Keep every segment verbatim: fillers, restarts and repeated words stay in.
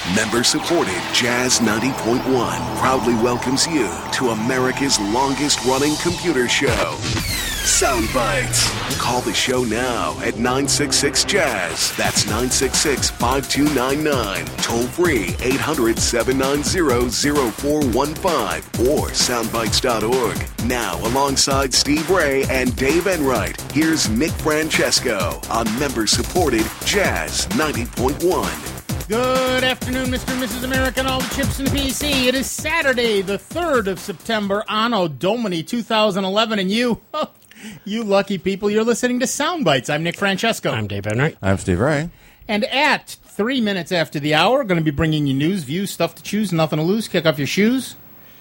Member-supported Jazz ninety point one proudly welcomes you to America's longest-running computer show, Sound Bites. Call the show now at nine six six Jazz. That's nine six six, five two nine nine. Toll free eight hundred, seven nine zero, zero four one five or soundbites dot org. Now, alongside Steve Ray and Dave Enright, here's Nick Francesco on member-supported Jazz ninety point one. Good afternoon, Mister and Missus America and all the chips in the P C. It is Saturday, the third of September, Anno Domini two thousand eleven, and you, oh, you lucky people, you're listening to Sound Bites. I'm Nick Francesco. I'm Dave Enright. I'm Steve Ray. And at three minutes after the hour, we're going to be bringing you news, views, stuff to choose, nothing to lose. Kick off your shoes.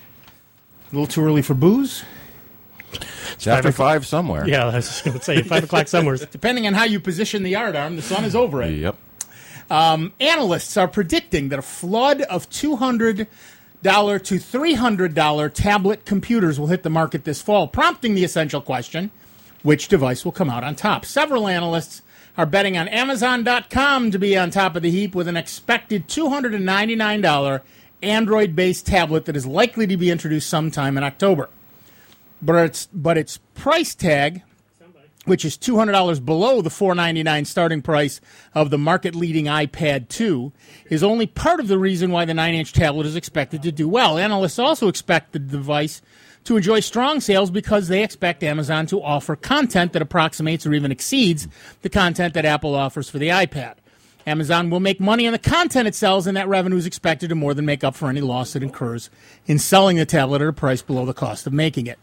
A little too early for booze. It's after five somewhere. Yeah, I was just going to say five o'clock somewhere. Depending on how you position the yard arm, the sun is over it. Yep. Um, analysts are predicting that a flood of two hundred dollars to three hundred dollars tablet computers will hit the market this fall, prompting the essential question, which device will come out on top? Several analysts are betting on Amazon dot com to be on top of the heap with an expected two hundred ninety-nine dollars Android-based tablet that is likely to be introduced sometime in October. But its, but its price tag, which is two hundred dollars below the four hundred ninety-nine dollars starting price of the market-leading iPad two, is only part of the reason why the nine-inch tablet is expected to do well. Analysts also expect the device to enjoy strong sales because they expect Amazon to offer content that approximates or even exceeds the content that Apple offers for the iPad. Amazon will make money on the content it sells, and that revenue is expected to more than make up for any loss it incurs in selling the tablet at a price below the cost of making it.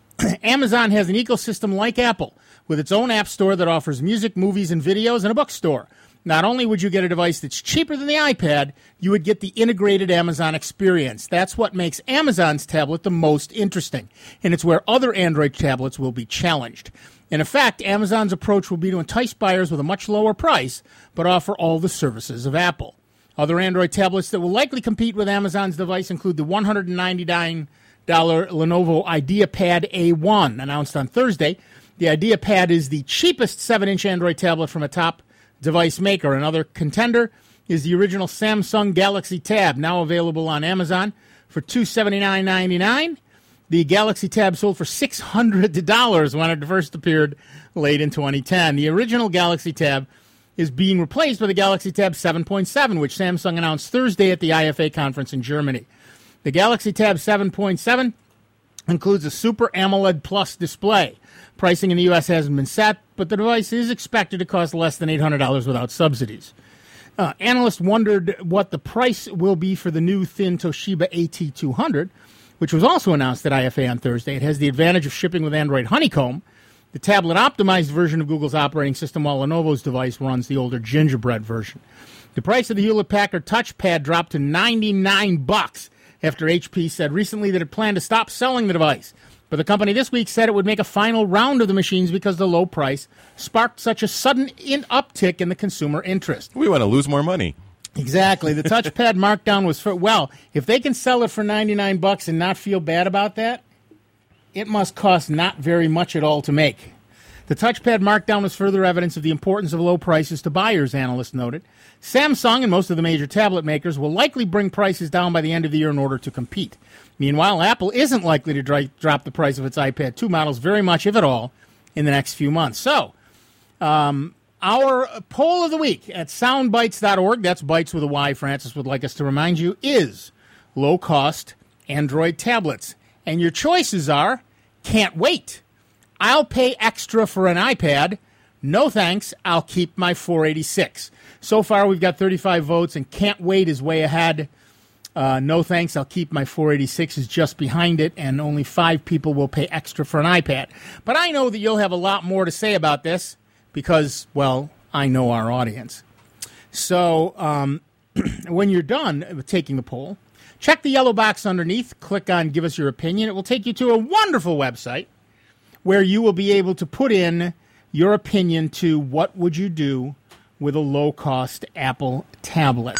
Amazon has an ecosystem like Apple, with its own app store that offers music, movies, and videos, and a bookstore. Not only would you get a device that's cheaper than the iPad, you would get the integrated Amazon experience. That's what makes Amazon's tablet the most interesting, and it's where other Android tablets will be challenged. In effect, Amazon's approach will be to entice buyers with a much lower price, but offer all the services of Apple. Other Android tablets that will likely compete with Amazon's device include the one hundred ninety-nine dollars Lenovo IdeaPad A one, announced on Thursday. The IdeaPad is the cheapest seven-inch Android tablet from a top device maker. Another contender is the original Samsung Galaxy Tab, now available on Amazon for two hundred seventy-nine ninety-nine. The Galaxy Tab sold for six hundred dollars when it first appeared late in twenty ten. The original Galaxy Tab is being replaced by the Galaxy Tab seven point seven, which Samsung announced Thursday at the I F A conference in Germany. The Galaxy Tab seven point seven includes a Super AMOLED Plus display. Pricing in the U S hasn't been set, but the device is expected to cost less than eight hundred dollars without subsidies. Uh, analysts wondered what the price will be for the new thin Toshiba A T two hundred, which was also announced at I F A on Thursday. It has the advantage of shipping with Android Honeycomb, the tablet-optimized version of Google's operating system, while Lenovo's device runs the older Gingerbread version. The price of the Hewlett-Packard touchpad dropped to ninety-nine bucks after H P said recently that it planned to stop selling the device. But the company this week said it would make a final round of the machines because the low price sparked such a sudden in uptick in the consumer interest. We want to lose more money. Exactly. The touchpad markdown was for, well, if they can sell it for ninety-nine bucks and not feel bad about that, it must cost not very much at all to make. The touchpad markdown was further evidence of the importance of low prices to buyers, analysts noted. Samsung and most of the major tablet makers will likely bring prices down by the end of the year in order to compete. Meanwhile, Apple isn't likely to dry, drop the price of its iPad two models very much, if at all, in the next few months. So, um, our poll of the week at soundbites dot org, that's Bites with a Y, Francis would like us to remind you, is low-cost Android tablets. And your choices are, can't wait, I'll pay extra for an iPad, no thanks, I'll keep my four eighty-six. So far, we've got thirty-five votes, and can't wait is way ahead. Uh, no thanks, I'll keep my four eighty-six is just behind it, and only five people will pay extra for an iPad. But I know that you'll have a lot more to say about this because, well, I know our audience. So um, when you're done with taking the poll, check the yellow box underneath, click on Give Us Your Opinion. It will take you to a wonderful website where you will be able to put in your opinion to what would you do with a low-cost Apple tablet.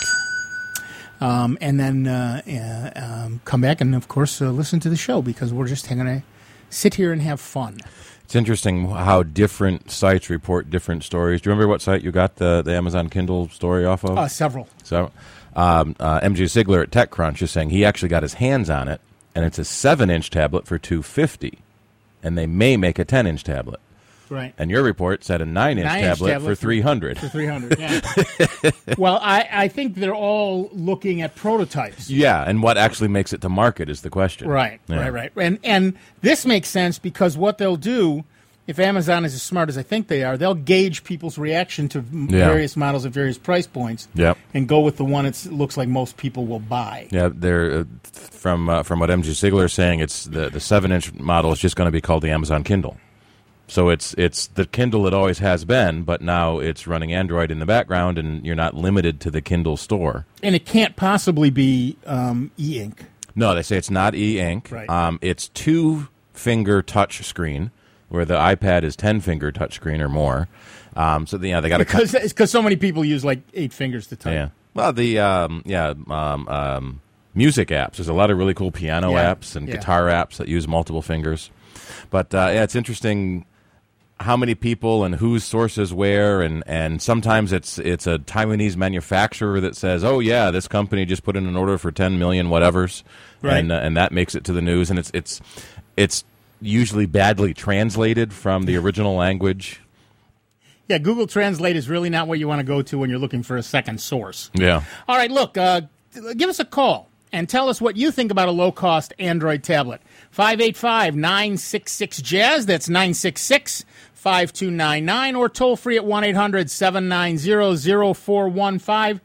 Um, and then uh, uh, um, come back and, of course, uh, listen to the show because we're just going to sit here and have fun. It's interesting how different sites report different stories. Do you remember what site you got the, the Amazon Kindle story off of? Uh, several. So, um, uh, M J Sigler at TechCrunch is saying he actually got his hands on it, and it's a seven-inch tablet for two hundred fifty dollars, and they may make a ten-inch tablet. Right. And your report said a nine-inch Nine-inch tablet, tablet for three hundred For three hundred yeah. Well, I, I think they're all looking at prototypes. Yeah, and what actually makes it to market is the question. Right, Yeah. right, right. And and this makes sense because what they'll do, if Amazon is as smart as I think they are, they'll gauge people's reaction to m Yeah. various models at various price points Yep. and go with the one that looks like most people will buy. Yeah, they're uh, from uh, from what M J Sigler is saying, it's the the seven-inch model is just going to be called the Amazon Kindle. So it's it's the Kindle it always has been, but now it's running Android in the background, and you're not limited to the Kindle store. And it can't possibly be um, e-ink. No, they say it's not e-ink. Right. Um, it's two-finger touch screen, where the iPad is ten-finger touch screen or more. Um, so, the, yeah, they got to... Because because so many people use like eight fingers to type. Yeah. Well, the um, yeah um, um, music apps. There's a lot of really cool piano Yeah. apps and Yeah. guitar apps that use multiple fingers. But uh, yeah, it's interesting how many people and whose sources where, and, and sometimes it's it's a Taiwanese manufacturer that says, oh yeah, this company just put in an order for ten million whatevers, Right. and uh, and that makes it to the news, and it's it's it's usually badly translated from the original language. Yeah, Google Translate is really not what you want to go to when you're looking for a second source. Yeah. All right, look, uh, give us a call and tell us what you think about a low-cost Android tablet. five eight five, nine six six, jazz. That's nine six six, five two nine nine. Or toll free at one eight hundred, seven nine zero, zero four one five.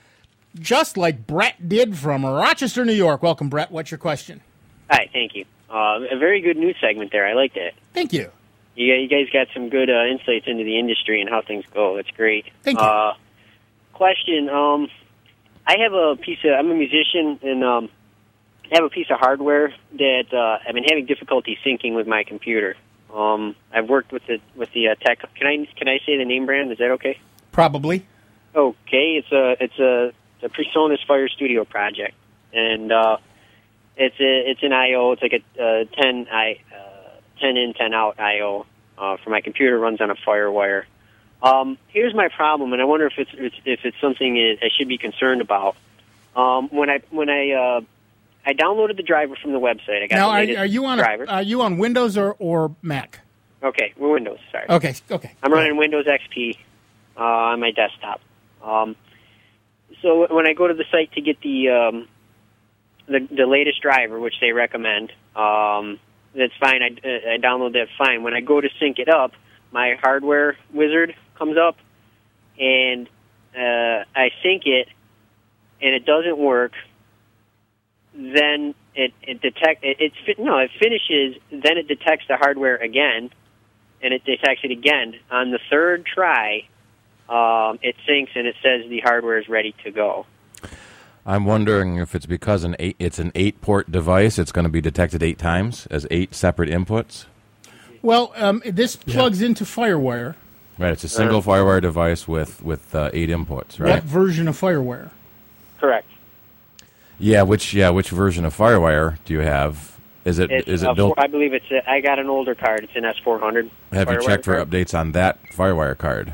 Just like Brett did from Rochester, New York. Welcome, Brett. What's your question? Hi, thank you. Uh, a very good news segment there. I liked it. Thank you. You, you guys got some good uh, insights into the industry and how things go. That's great. Thank you. Uh, question, um... I have a piece of, I'm a musician, and um, I have a piece of hardware that uh, I've been having difficulty syncing with my computer. Um, I've worked with the with the uh, tech. Can I can I say the name brand? Is that okay? Probably. Okay, it's a it's a, it's a PreSonus Fire Studio project, and uh, it's a it's an I O. It's like a uh, ten I uh, ten in ten out I O uh, for my computer. Runs on a FireWire. Um, here's my problem, and I wonder if it's, it's if it's something I should be concerned about. Um, when I when I uh, I downloaded the driver from the website, I got Now, the are, latest are you on driver. a, are you on Windows or, or Mac? Okay, we're Windows. Sorry. Okay, okay. I'm running Windows X P uh, on my desktop. Um, so when I go to the site to get the um, the, the latest driver, which they recommend, um, that's fine. I, I download that fine. When I go to sync it up, my hardware wizard comes up, and uh, I sync it, and it doesn't work. Then it it detect it, it no it finishes. Then it detects the hardware again, and it detects it again. On the third try, um, it syncs and it says the hardware is ready to go. I'm wondering if it's because an eight, it's an eight-port device. It's going to be detected eight times as eight separate inputs. Well, um, this plugs into FireWire. Right, it's a single FireWire device with with uh, eight inputs. Right. What version of FireWire? Correct. Yeah, which yeah, which version of FireWire do you have? Is it It's, is uh, it built? four, I believe it's. A, I got an older card. It's an S four hundred. Have you FireWire checked for card. updates on that FireWire card?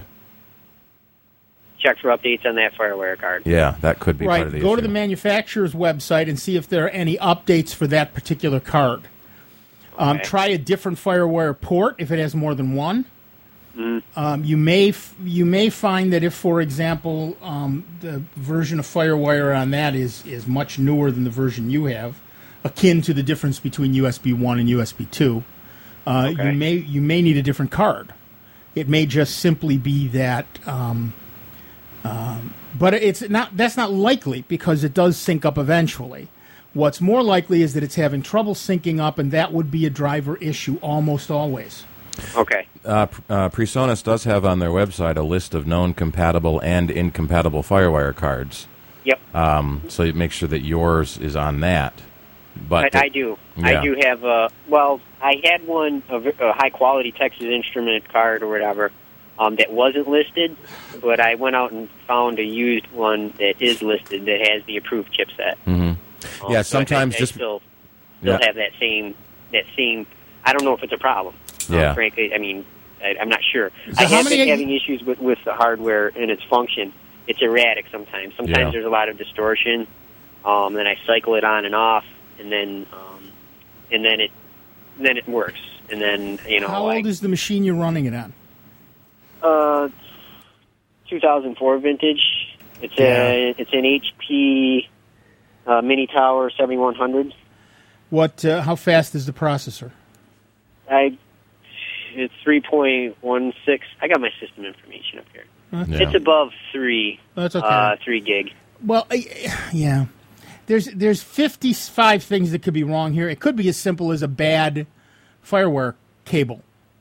Check for updates on that FireWire card. Yeah, that could be Right. part of the Go issue. to the manufacturer's website and see if there are any updates for that particular card. Um, Okay. try a different FireWire port if it has more than one. Mm-hmm. Um, you may f- you may find that if, for example, um, the version of FireWire on that is is much newer than the version you have, akin to the difference between U S B one and U S B two, uh, Okay. you may you may need a different card. It may just simply be that, um, um, but it's not. That's not likely because it does sync up eventually. What's more likely is that it's having trouble syncing up, and that would be a driver issue almost always. Okay. Uh, P- uh, PreSonus does have on their website a list of known compatible and incompatible FireWire cards. Yep. Um, so you make sure that yours is on that. But But I do. yeah. I do have a. Well, I had one a, v- a high quality Texas Instrument card or whatever um, that wasn't listed, but I went out and found a used one that is listed that has the approved chipset. Mhm. Um, Yeah, so I sometimes think I just- still still Yeah. have that same that same. I don't know if it's a problem. Yeah. Um, frankly, I mean, I, I'm not sure. So I how have many- been having issues with with the hardware and its function. it's erratic sometimes. Sometimes Yeah. there's a lot of distortion. Um, then I cycle it on and off, and then um, and then it then it works. And then you know, How I, old is the machine you're running it on? uh, two thousand four vintage. It's a it's an H P uh, Mini Tower seventy-one hundred. What? Uh, how fast is the processor? I it's three point one six. I got my system information up here. Yeah. It's above three. That's okay. Uh, three gig. Well, uh, yeah. There's there's fifty-five things that could be wrong here. It could be as simple as a bad firewire cable,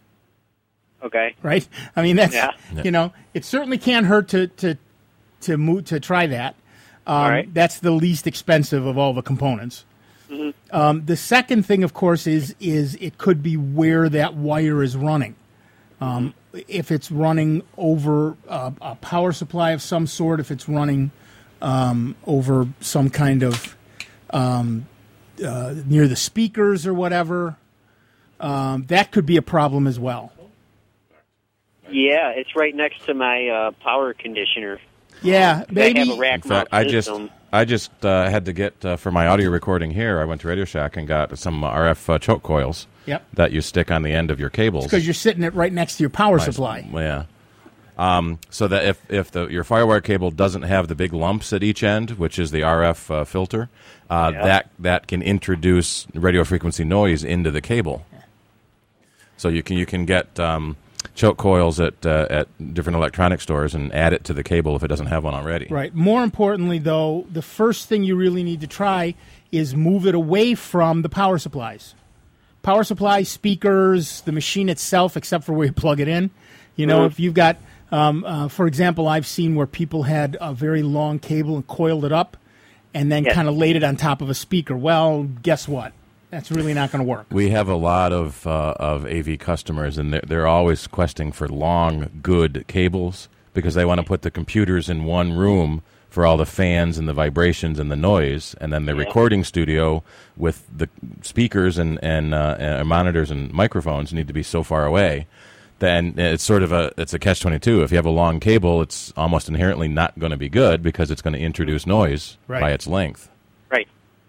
Okay. right? I mean, that's Yeah. you know, it certainly can't hurt to to to move to try that. Um, All right. That's the least expensive of all the components. Mm-hmm. Um, the second thing, of course, is is it could be where that wire is running. Um, if it's running over a, a power supply of some sort, if it's running um, over some kind of um, uh, near the speakers or whatever, um, that could be a problem as well. Yeah, it's right next to my uh, power conditioner. Yeah, I maybe. have a rack In fact, mount I just system. I just uh, had to get uh, for my audio recording here. I went to Radio Shack and got some R F uh, choke coils Yep. that you stick on the end of your cables. Because you're sitting it right next to your power Nice. supply. Yeah. Um, so that if if the, your FireWire cable doesn't have the big lumps at each end, which is the R F uh, filter, uh, Yeah. that that can introduce radio frequency noise into the cable. So you can you can get um, choke coils at uh, at different electronic stores and add it to the cable if it doesn't have one already. Right. More importantly, though, the first thing you really need to try is move it away from the power supplies. Power supplies, speakers, the machine itself, except for where you plug it in. You know, if you've got, um, uh, for example, I've seen where people had a very long cable and coiled it up and then Yes. kind of laid it on top of a speaker. Well, guess what? That's really not going to work. We have a lot of uh, of A V customers, and they're, they're always questing for long, good cables because they want to put the computers in one room for all the fans and the vibrations and the noise, and then the recording studio with the speakers and and, uh, and monitors and microphones need to be so far away. Then it's sort of a it's a catch twenty-two. If you have a long cable, it's almost inherently not going to be good because it's going to introduce noise Right. by its length. Right.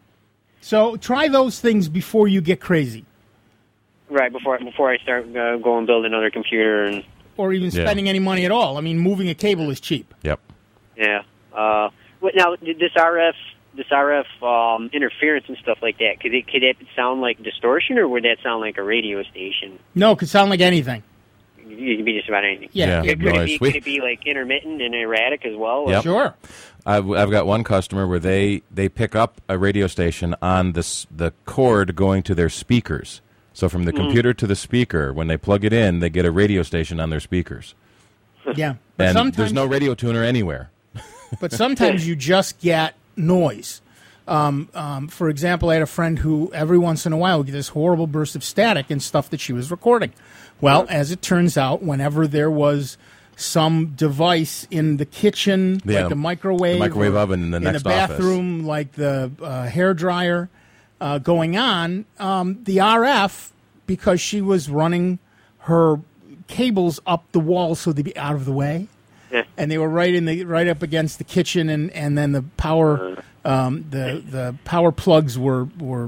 So try those things before you get crazy Right, before before I start uh, go and build another computer and or even Yeah. spending any money at all. I mean, moving a cable is cheap. Yep. yeah. Uh, what, now this R F this R F um, interference and stuff like that, could it could it sound like distortion, or would that sound like a radio station? No, it could sound like anything. It could be just about anything. Yeah. Yeah. it- Could it, Noise. be, We- could it be like intermittent and erratic as well? Yep. Sure. I've, I've got one customer where they, they pick up a radio station on this, the cord going to their speakers. So from the computer to the speaker, when they plug it in, they get a radio station on their speakers. Yeah. But And sometimes there's no radio tuner anywhere. but sometimes you just get noise. Um, um, for example, I had a friend who every once in a while would get this horrible burst of static and stuff that she was recording. Well, as it turns out, whenever there was some device in the kitchen, Yeah, like the microwave, the microwave or oven in the next the bathroom, like the uh, hair dryer, uh, going on, um, the R F, because she was running her cables up the wall so they'd be out of the way. Yeah. And they were right in the right up against the kitchen, and, and then the power um, the the power plugs were were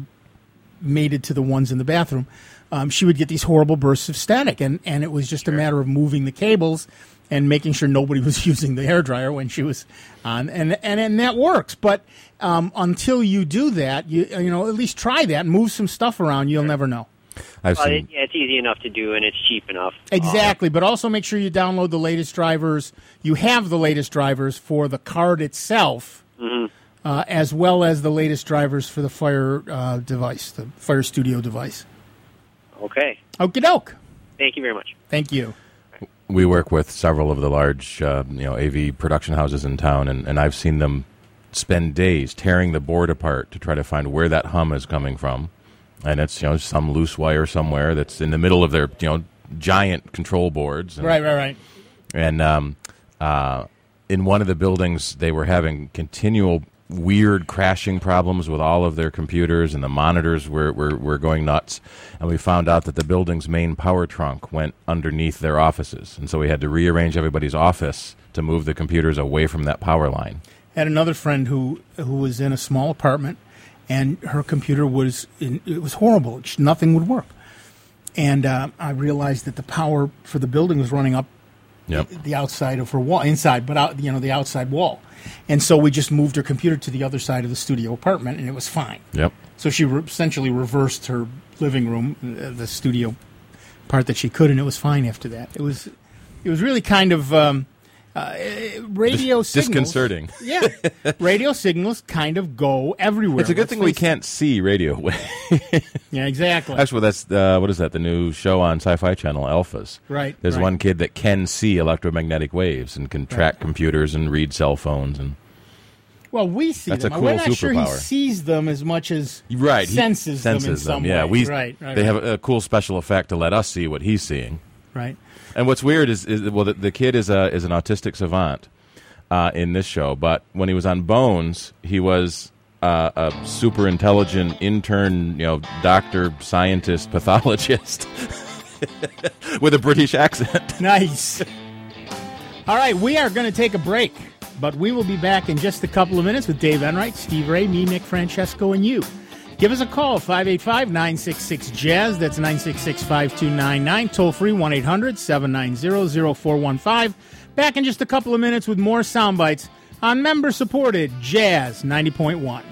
mated to the ones in the bathroom. Um, she would get these horrible bursts of static, and, and it was just a matter of moving the cables and making sure nobody was using the hairdryer when she was on, and and, and that works. But um, until you do that, you you know at least try that, move some stuff around. You'll never know. I've Well, seen. it, yeah, it's easy enough to do, and it's cheap enough. Exactly, but also make sure you download the latest drivers. You have the latest drivers for the card itself, uh, as well as the latest drivers for the Fire uh, device, the Fire Studio device. Okay. Okie doke. Thank you very much. Thank you. We work with several of the large, uh, you know, A V production houses in town, and, and I've seen them spend days tearing the board apart to try to find where that hum is coming from. And it's, you know, some loose wire somewhere that's in the middle of their, you know, giant control boards. And, Right, right, right. And um, uh, in one of the buildings, they were having continual weird crashing problems with all of their computers, and the monitors were, were, were going nuts. And we found out that the building's main power trunk went underneath their offices. And so we had to rearrange everybody's office to move the computers away from that power line. I had another friend who who was in a small apartment, and her computer was in, it was horrible. Nothing would work, and uh, I realized that the power for the building was running up Yep. the outside of her wall, inside, but out, you know, the outside wall. And so we just moved her computer to the other side of the studio apartment, and it was fine. Yep. So she re- essentially reversed her living room, uh, the studio part that she could, and it was fine after that. It was, it was really kind of um, uh, radio Dis- signals. disconcerting. Yeah, radio signals kind of go everywhere. It's a good Let's thing we face it. can't see radio. Yeah, exactly. Actually, that's uh, what is that? The new show on Sci-Fi Channel, Alphas. Right, There's right. one kid that can see electromagnetic waves and can track computers and read cell phones and. Well, we see That's them. a cool We're not sure he superpower. sees them as much as Right, he senses, them in some Yeah, way. we. right, right, they right. have a, a cool special effect to let us see what he's seeing. right. And what's weird is, is well, the, the kid is a is an autistic savant uh, in this show, but when he was on Bones, he was uh, a super intelligent intern, you know, doctor, scientist, pathologist with a British accent. Nice. All right, we are going to take a break, but we will be back in just a couple of minutes with Dave Enright, Steve Ray, me, Nick Francesco, and you. Give us a call, five eight five, nine six six, jazz. That's nine six six, five two nine nine. Toll free, one eight hundred, seven nine zero, zero four one five. Back in just a couple of minutes with more sound bites on member-supported Jazz ninety point one.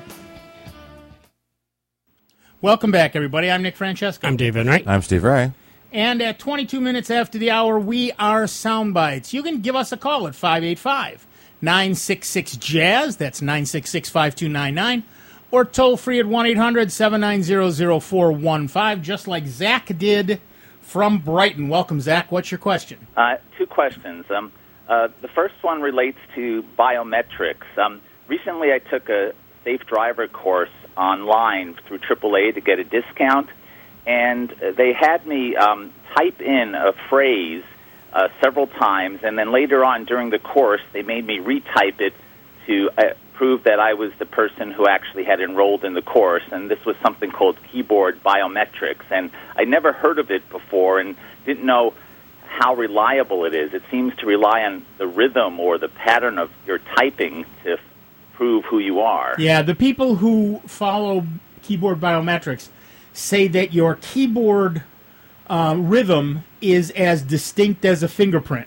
Welcome back, everybody. I'm Nick Francesco. I'm Dave Enright. I'm Steve Ray. And at twenty-two minutes after the hour, we are Soundbites. You can give us a call at five eight five, nine six six, jazz. That's nine six six, five two nine nine. Or toll free at one eight hundred, seven nine zero, zero four one five, just like Zach did from Brighton. Welcome, Zach. What's your question? Uh, two questions. Um, uh, the first one relates to biometrics. Um, recently, I took a safe driver course online through triple A to get a discount, and they had me um, type in a phrase uh, several times, and then later on during the course, they made me retype it to uh, prove that I was the person who actually had enrolled in the course, and this was something called keyboard biometrics, and I never heard of it before and didn't know how reliable it is. It seems to rely on the rhythm or the pattern of your typing to f- prove who you are. Yeah, the people who follow keyboard biometrics say that your keyboard uh, rhythm is as distinct as a fingerprint.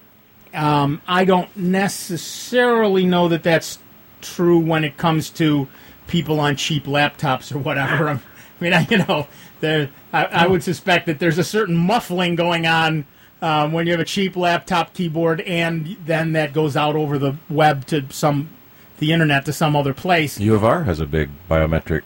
Um, I don't necessarily know that that's true when it comes to people on cheap laptops or whatever. I mean, I, you know, there. I, I would suspect that there's a certain muffling going on um, when you have a cheap laptop keyboard, and then that goes out over the web to some, the internet to some other place. U of R has a big biometric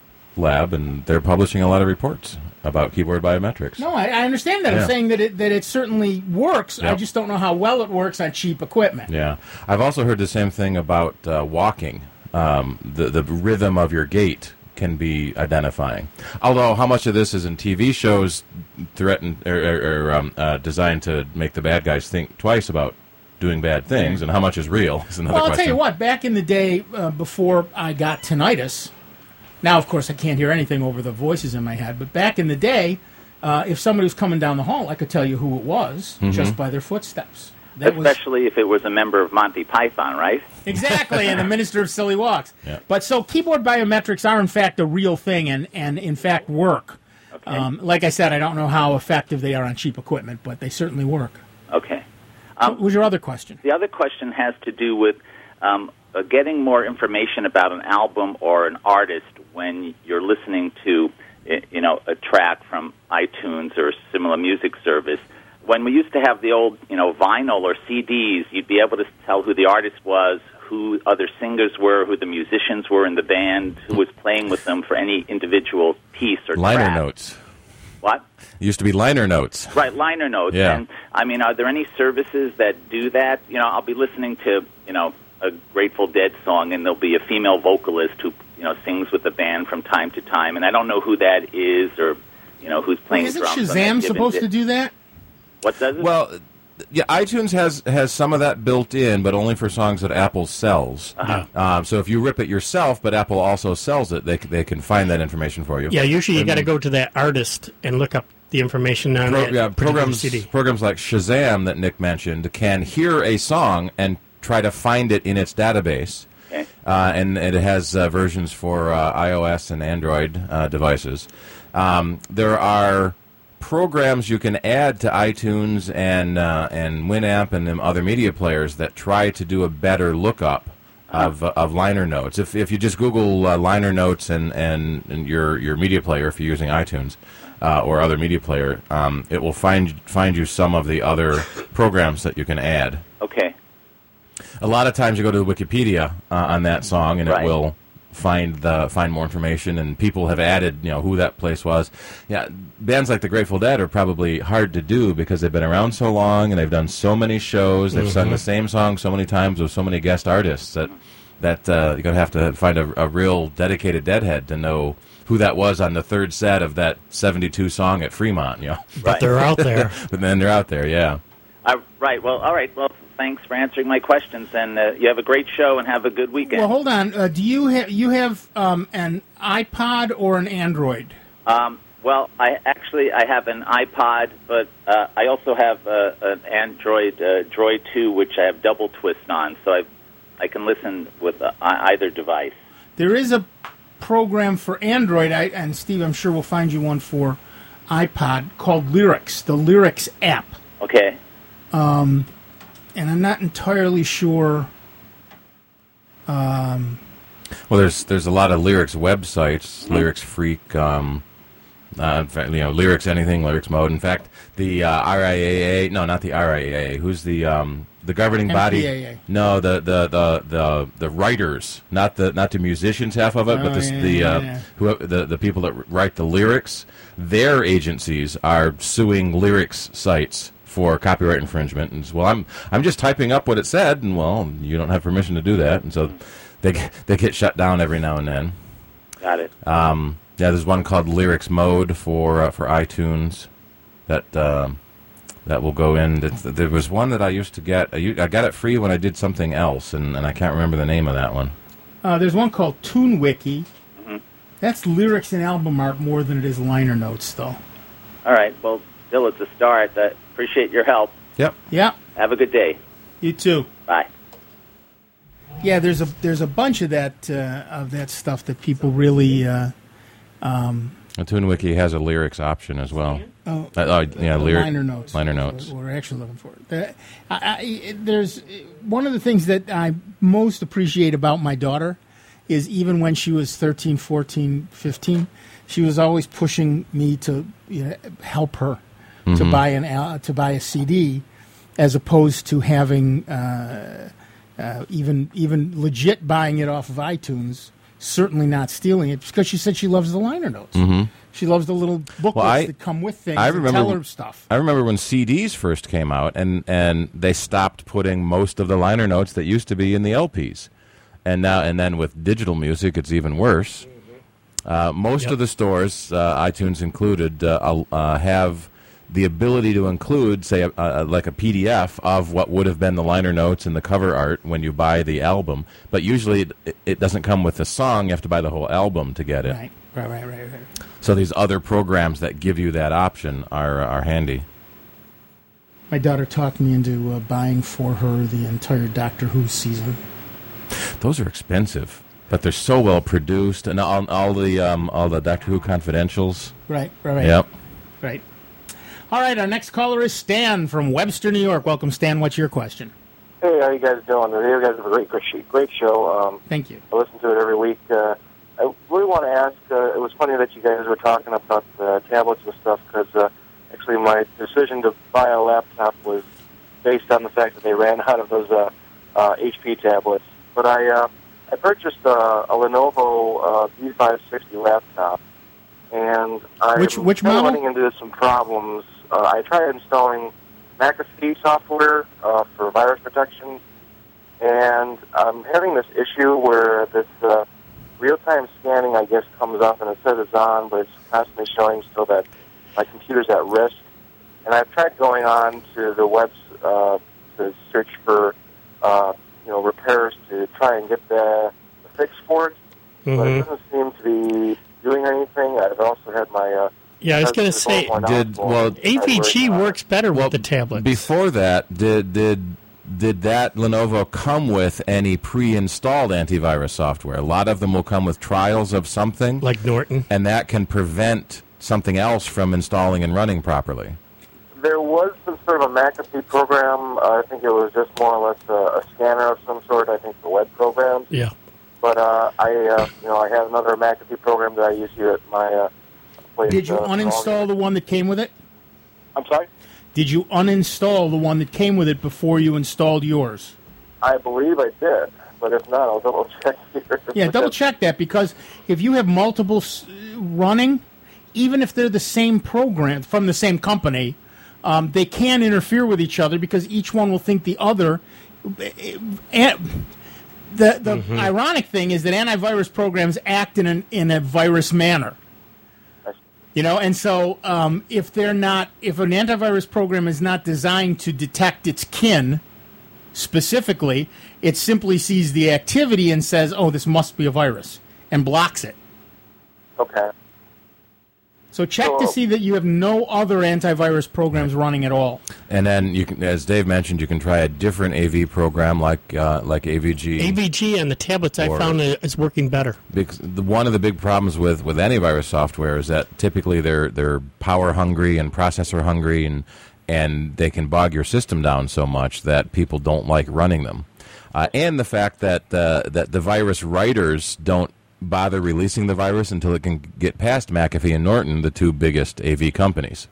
lab, and they're publishing a lot of reports about keyboard biometrics. No, I, I understand that. Yeah. I'm saying that it that it certainly works. I Yep. just don't know how well it works on cheap equipment. Yeah, I've also heard the same thing about uh, walking. Um, the the rhythm of your gait can be identifying. Although, how much of this is in T V shows threatened or, or, or um, uh, designed to make the bad guys think twice about doing bad things, and how much is real is another Well, I'll question. tell you what. Back in the day, uh, before I got tinnitus, now of course I can't hear anything over the voices in my head. But back in the day, uh, if somebody was coming down the hall, I could tell you who it was Mm-hmm. just by their footsteps. That was Especially if it was a member of Monty Python, right? exactly, and the Minister of Silly Walks. Yeah. But so keyboard biometrics are in fact a real thing, and and in fact work. Okay. Um, like I said, I don't know how effective they are on cheap equipment, but they certainly work. Okay. What was your other question? The other question has to do with um, uh, getting more information about an album or an artist when you're listening to, uh, you know, a track from iTunes or a similar music service. When we used to have the old, you know, vinyl or C Ds, you'd be able to tell who the artist was, who other singers were, who the musicians were in the band, who was playing with them for any individual piece or Liner track. notes. What? It used to be liner notes. Right, liner notes. Yeah. And, I mean, are there any services that do that? You know, I'll be listening to, you know, a Grateful Dead song, and there'll be a female vocalist who, you know, sings with the band from time to time, and I don't know who that is or, you know, who's playing Isn't drums. on that Shazam given supposed di- to do that? What does it? Well, yeah, iTunes has has some of that built in, but only for songs that Apple sells. Uh-huh. Um, so if you rip it yourself, but Apple also sells it, they c- they can find that information for you. Yeah, usually you got to go to that artist and look up the information on Pro, it. yeah, programs, C D. programs like Shazam that Nick mentioned can hear a song and try to find it in its database. Okay. Uh, and it has uh, versions for uh, iOS and Android uh, devices. Um, there are programs you can add to iTunes and uh, and Winamp and them other media players that try to do a better lookup of uh, of liner notes. If if you just Google uh, liner notes and, and, and your your media player, if you're using iTunes uh, or other media player, um, it will find find you some of the other programs that you can add. Okay. A lot of times you go to the Wikipedia uh, on that song, and Right. it will find the find more information. And people have added, you know, who that place was. Yeah, bands like the Grateful Dead are probably hard to do because they've been around so long and they've done so many shows. They've sung the same song so many times with so many guest artists that that uh, you're gonna have to find a, a real dedicated Deadhead to know who that was on the third set of that seventy-two song at Fremont. You know, But they're out there. but then they're out there. Yeah. Uh, right. Well, all right. Well, thanks for answering my questions, and uh, you have a great show and have a good weekend. Well, hold on. Uh, do you have you have um, an iPod or an Android? Um, well, I actually I have an iPod, but uh, I also have uh, an Android uh, Droid two, which I have double twist on, so I I can listen with uh, either device. There is a program for Android, I, and Steve, I'm sure we'll find you one for iPod called Lyrics, the Lyrics app. Okay. Um, and I'm not entirely sure. Um, Well, there's there's a lot of lyrics websites, Lyrics Freak, um, uh, in fact, you know, Lyrics Anything, Lyrics Mode. In fact, the uh, R I A A, no, not the R I A A. Who's the um, the governing body? M P A A. No, the, the, the, the, the writers, not the not the musicians half of it, Oh, but the yeah, the, yeah, uh, yeah. who the the people that write the lyrics. Their agencies are suing lyrics sites for copyright infringement. And so, well, I'm I'm just typing up what it said, and well, you don't have permission to do that, and so they get- they get shut down every now and then. Got it. Um, yeah, there's one called Lyrics Mode for uh, for iTunes that um that will go in. It's, there was one that I used to get. I, u- I got it free when I did something else, and, and I can't remember the name of that one. uh, there's one called TuneWiki. That's lyrics and album art more than it is liner notes, though. All right. Well, still, it's a start. I appreciate your help. Yep. Yeah, Have a good day. you too. Bye. Yeah, there's a there's a bunch of that uh, of that stuff that people really. Uh, um, The TuneWiki has a lyrics option as well. oh, Uh, uh, yeah, the lyric, liner notes. Liner is notes. What we're actually looking for. The, I, I, there's one of the things that I most appreciate about my daughter is even when she was thirteen, fourteen, fifteen, she was always pushing me to you know, help her to Mhm. buy an al- to buy a C D, as opposed to having uh, uh, even even legit buying it off of iTunes. Certainly not stealing it because she said she loves the liner notes. Mhm. She loves the little booklets Well, I- that come with things I and remember tell her stuff. I remember when C Ds first came out, and, and they stopped putting most of the liner notes that used to be in the L Ps, and now and then with digital music, it's even worse. Uh, most Yep. of the stores, uh, iTunes included, uh, uh, have the ability to include, say, a, a, like a P D F of what would have been the liner notes and the cover art when you buy the album. But usually, it, it doesn't come with the song; you have to buy the whole album to get it. Right, right, right, right, right. So these other programs that give you that option are are handy. My daughter talked me into uh, buying for her the entire Doctor Who season. Those are expensive, but they're so well produced, and all, all the um, all the Doctor Who confidentials. Right, right, right. Yep. Right. All right, our next caller is Stan from Webster, New York. Welcome, Stan. What's your question? Hey, how you guys doing? You guys have a great, great, sh- great show. Um, Thank you. I listen to it every week. Uh, I really want to ask, uh, it was funny that you guys were talking about the tablets and stuff, because uh, actually my decision to buy a laptop was based on the fact that they ran out of those uh, uh, H P tablets. But I uh, I purchased uh, a Lenovo uh, B five sixty laptop, and I'm Which- which kind of model? running into some problems. Uh, I tried installing McAfee software uh, for virus protection, and I'm having this issue where this uh, real-time scanning, I guess, comes up and it says it's on, but it's constantly showing still that my computer's at risk. And I've tried going on to the web uh, to search for uh, you know repairs to try and get the, the fix for it, but it Mhm. doesn't seem to be doing anything. I've also had my uh, Yeah, I was going to It's a little say, more Did knowledgeable. well A V G Uh, works better with the tablets. before that? Did did did that Lenovo come with any pre-installed antivirus software? A lot of them will come with trials of something, like Norton. and that can prevent something else from installing and running properly. There was some sort of a McAfee program. Uh, I think it was just more or less a, a scanner of some sort. I think for web programs. Yeah. But uh, I, uh, you know, I have another McAfee program that I use here at my uh, place. Did you uh, uninstall the one that came with it? I'm sorry. Did you uninstall the one that came with it before you installed yours? I believe I did, but if not, I'll double check here. Yeah, double check that, because if you have multiple s- running, even if they're the same program from the same company, um, they can interfere with each other because each one will think the other. And the the Mm-hmm. ironic thing is that antivirus programs act in an in a virus manner. You know, and so um, if they're not, if an antivirus program is not designed to detect its kin specifically, it simply sees the activity and says, "Oh, this must be a virus," and blocks it. Okay. So check to So- see that you have no other antivirus programs running at all. And then you can, as Dave mentioned, you can try a different A V program like uh, like A V G. A V G and the tablets I Or- found it is working better. Because the, one of the big problems with, with antivirus software is that typically they're they're power hungry and processor hungry, and and they can bog your system down so much that people don't like running them. Uh, and the fact that uh, that the virus writers don't bother releasing the virus until it can get past McAfee and Norton, the two biggest A V companies.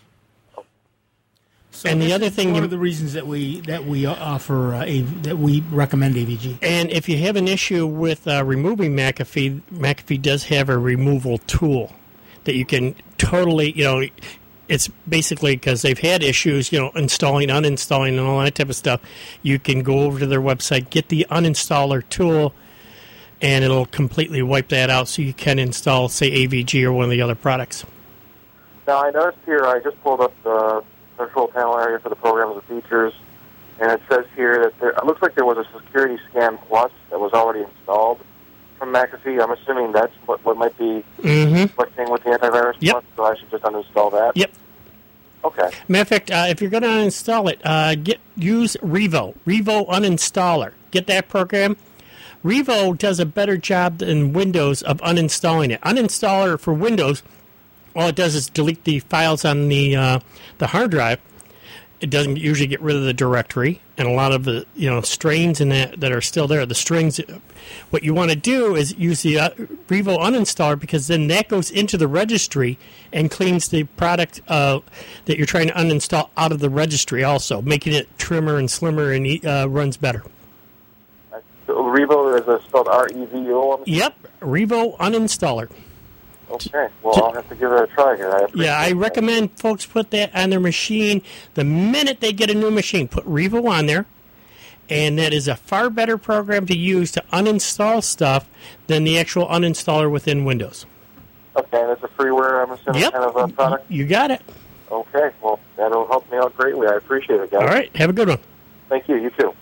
So And the this other is thing one you- of the reasons that we that we offer uh, a, that we recommend A V G. And if you have an issue with uh, removing McAfee, McAfee does have a removal tool that you can totally, you know, it's basically because they've had issues, you know, installing, uninstalling, and all that type of stuff. You can go over to their website, get the uninstaller tool, and it'll completely wipe that out so you can install, say, A V G or one of the other products. Now, I noticed here, I just pulled up the control panel area for the programs and features, and it says here that there, it looks like there was a Security Scan Plus that was already installed from McAfee. I'm assuming that's what, what might be Mm-hmm. conflicting with the antivirus Yep. Plus, so I should just uninstall that? Yep. Okay. Matter of fact, uh, if you're going to uninstall it, uh, get use Revo, Revo Uninstaller. Get that program. Revo does a better job than Windows of uninstalling it. Uninstaller for Windows, all it does is delete the files on the uh, the hard drive. It doesn't usually get rid of the directory and a lot of the you know strains and that that are still there. The strings. What you want to do is use the uh, Revo Uninstaller, because then that goes into the registry and cleans the product uh, that you're trying to uninstall out of the registry, also making it trimmer and slimmer and uh, runs better. So Revo is uh, spelled R E V O. I'm Yep, Revo Uninstaller. Okay. Well, I'll have to give it a try here. I appreciate Yeah, I that. recommend folks put that on their machine the minute they get a new machine. Put Revo on there, and that is a far better program to use to uninstall stuff than the actual uninstaller within Windows. Okay, and it's a freeware, I'm assuming, Yep, kind of a product? you got it. Okay. Well, that'll help me out greatly. I appreciate it, guys. All right, have a good one. Thank you. You too.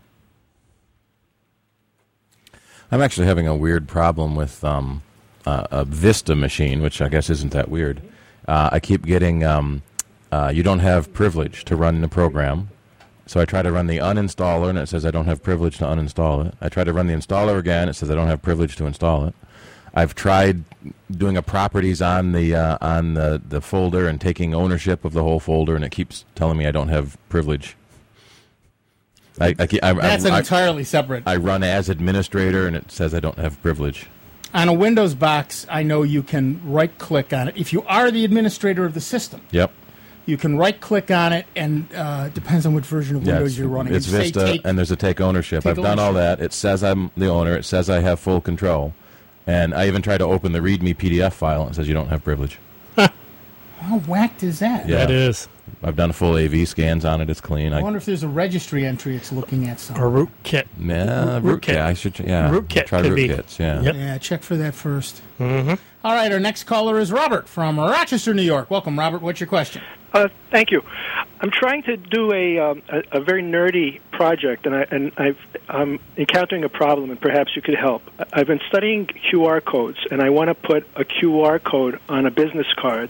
I'm actually having a weird problem with um, uh, a Vista machine, which I guess isn't that weird. Uh, I keep getting, um, uh, you don't have privilege to run the program. So I try to run the uninstaller, and it says I don't have privilege to uninstall it. I try to run the installer again, it says I don't have privilege to install it. I've tried doing a properties on the uh, on the, the folder and taking ownership of the whole folder, and it keeps telling me I don't have privilege. I, I, keep- I, That's I, an I- entirely separate. I run as administrator, and it says I don't have privilege. On a Windows box, I know you can right-click on it. If you are the administrator of the system, Yep. you can right-click on it, and uh, depends on what version of Yeah, Windows it's, you're running. it's You say Vista, take- and there's a take ownership. take I've done all ownership. that. It says I'm the owner. It says I have full control. And I even tried to open the README P D F file, and it says you don't have privilege. How whacked is that? Yeah. That is. I've done full A V scans on it. It's clean. I I, wonder if there's a registry entry it's looking at somewhere. Or rootkit. yeah, Root- rootkit. I should. Yeah, Rootkit try could be. rootkits. Yeah. Yep. Yeah, check for that first. Mm-hmm. All right, our next caller is Robert from Rochester, New York. Welcome, Robert. What's your question? Uh, thank you. I'm trying to do a, um, a a very nerdy project, and I and I've I'm encountering a problem, and perhaps you could help. I've been studying Q R codes, and I want to put a Q R code on a business card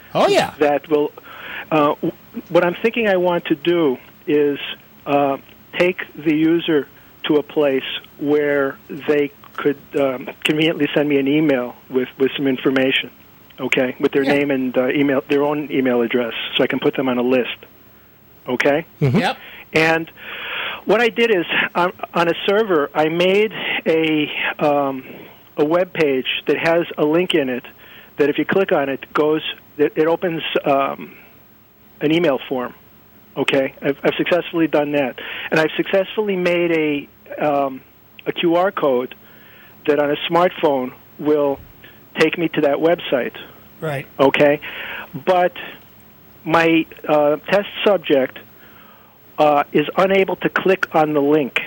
Oh, yeah. That will. Uh, what I'm thinking I want to do is uh, take the user to a place where they could um, conveniently send me an email with, with some information, okay, with their Yeah. name and uh, email, their own email address, so I can put them on a list, okay? Mm-hmm. Yep. And what I did is, on, on a server, I made a um, a web page that has a link in it that if you click on it, goes it, it opens um, an email form. Okay, I've, I've successfully done that, and I've successfully made a um, a Q R code that on a smartphone will take me to that website. Right. Okay, but my uh, test subject uh, is unable to click on the link.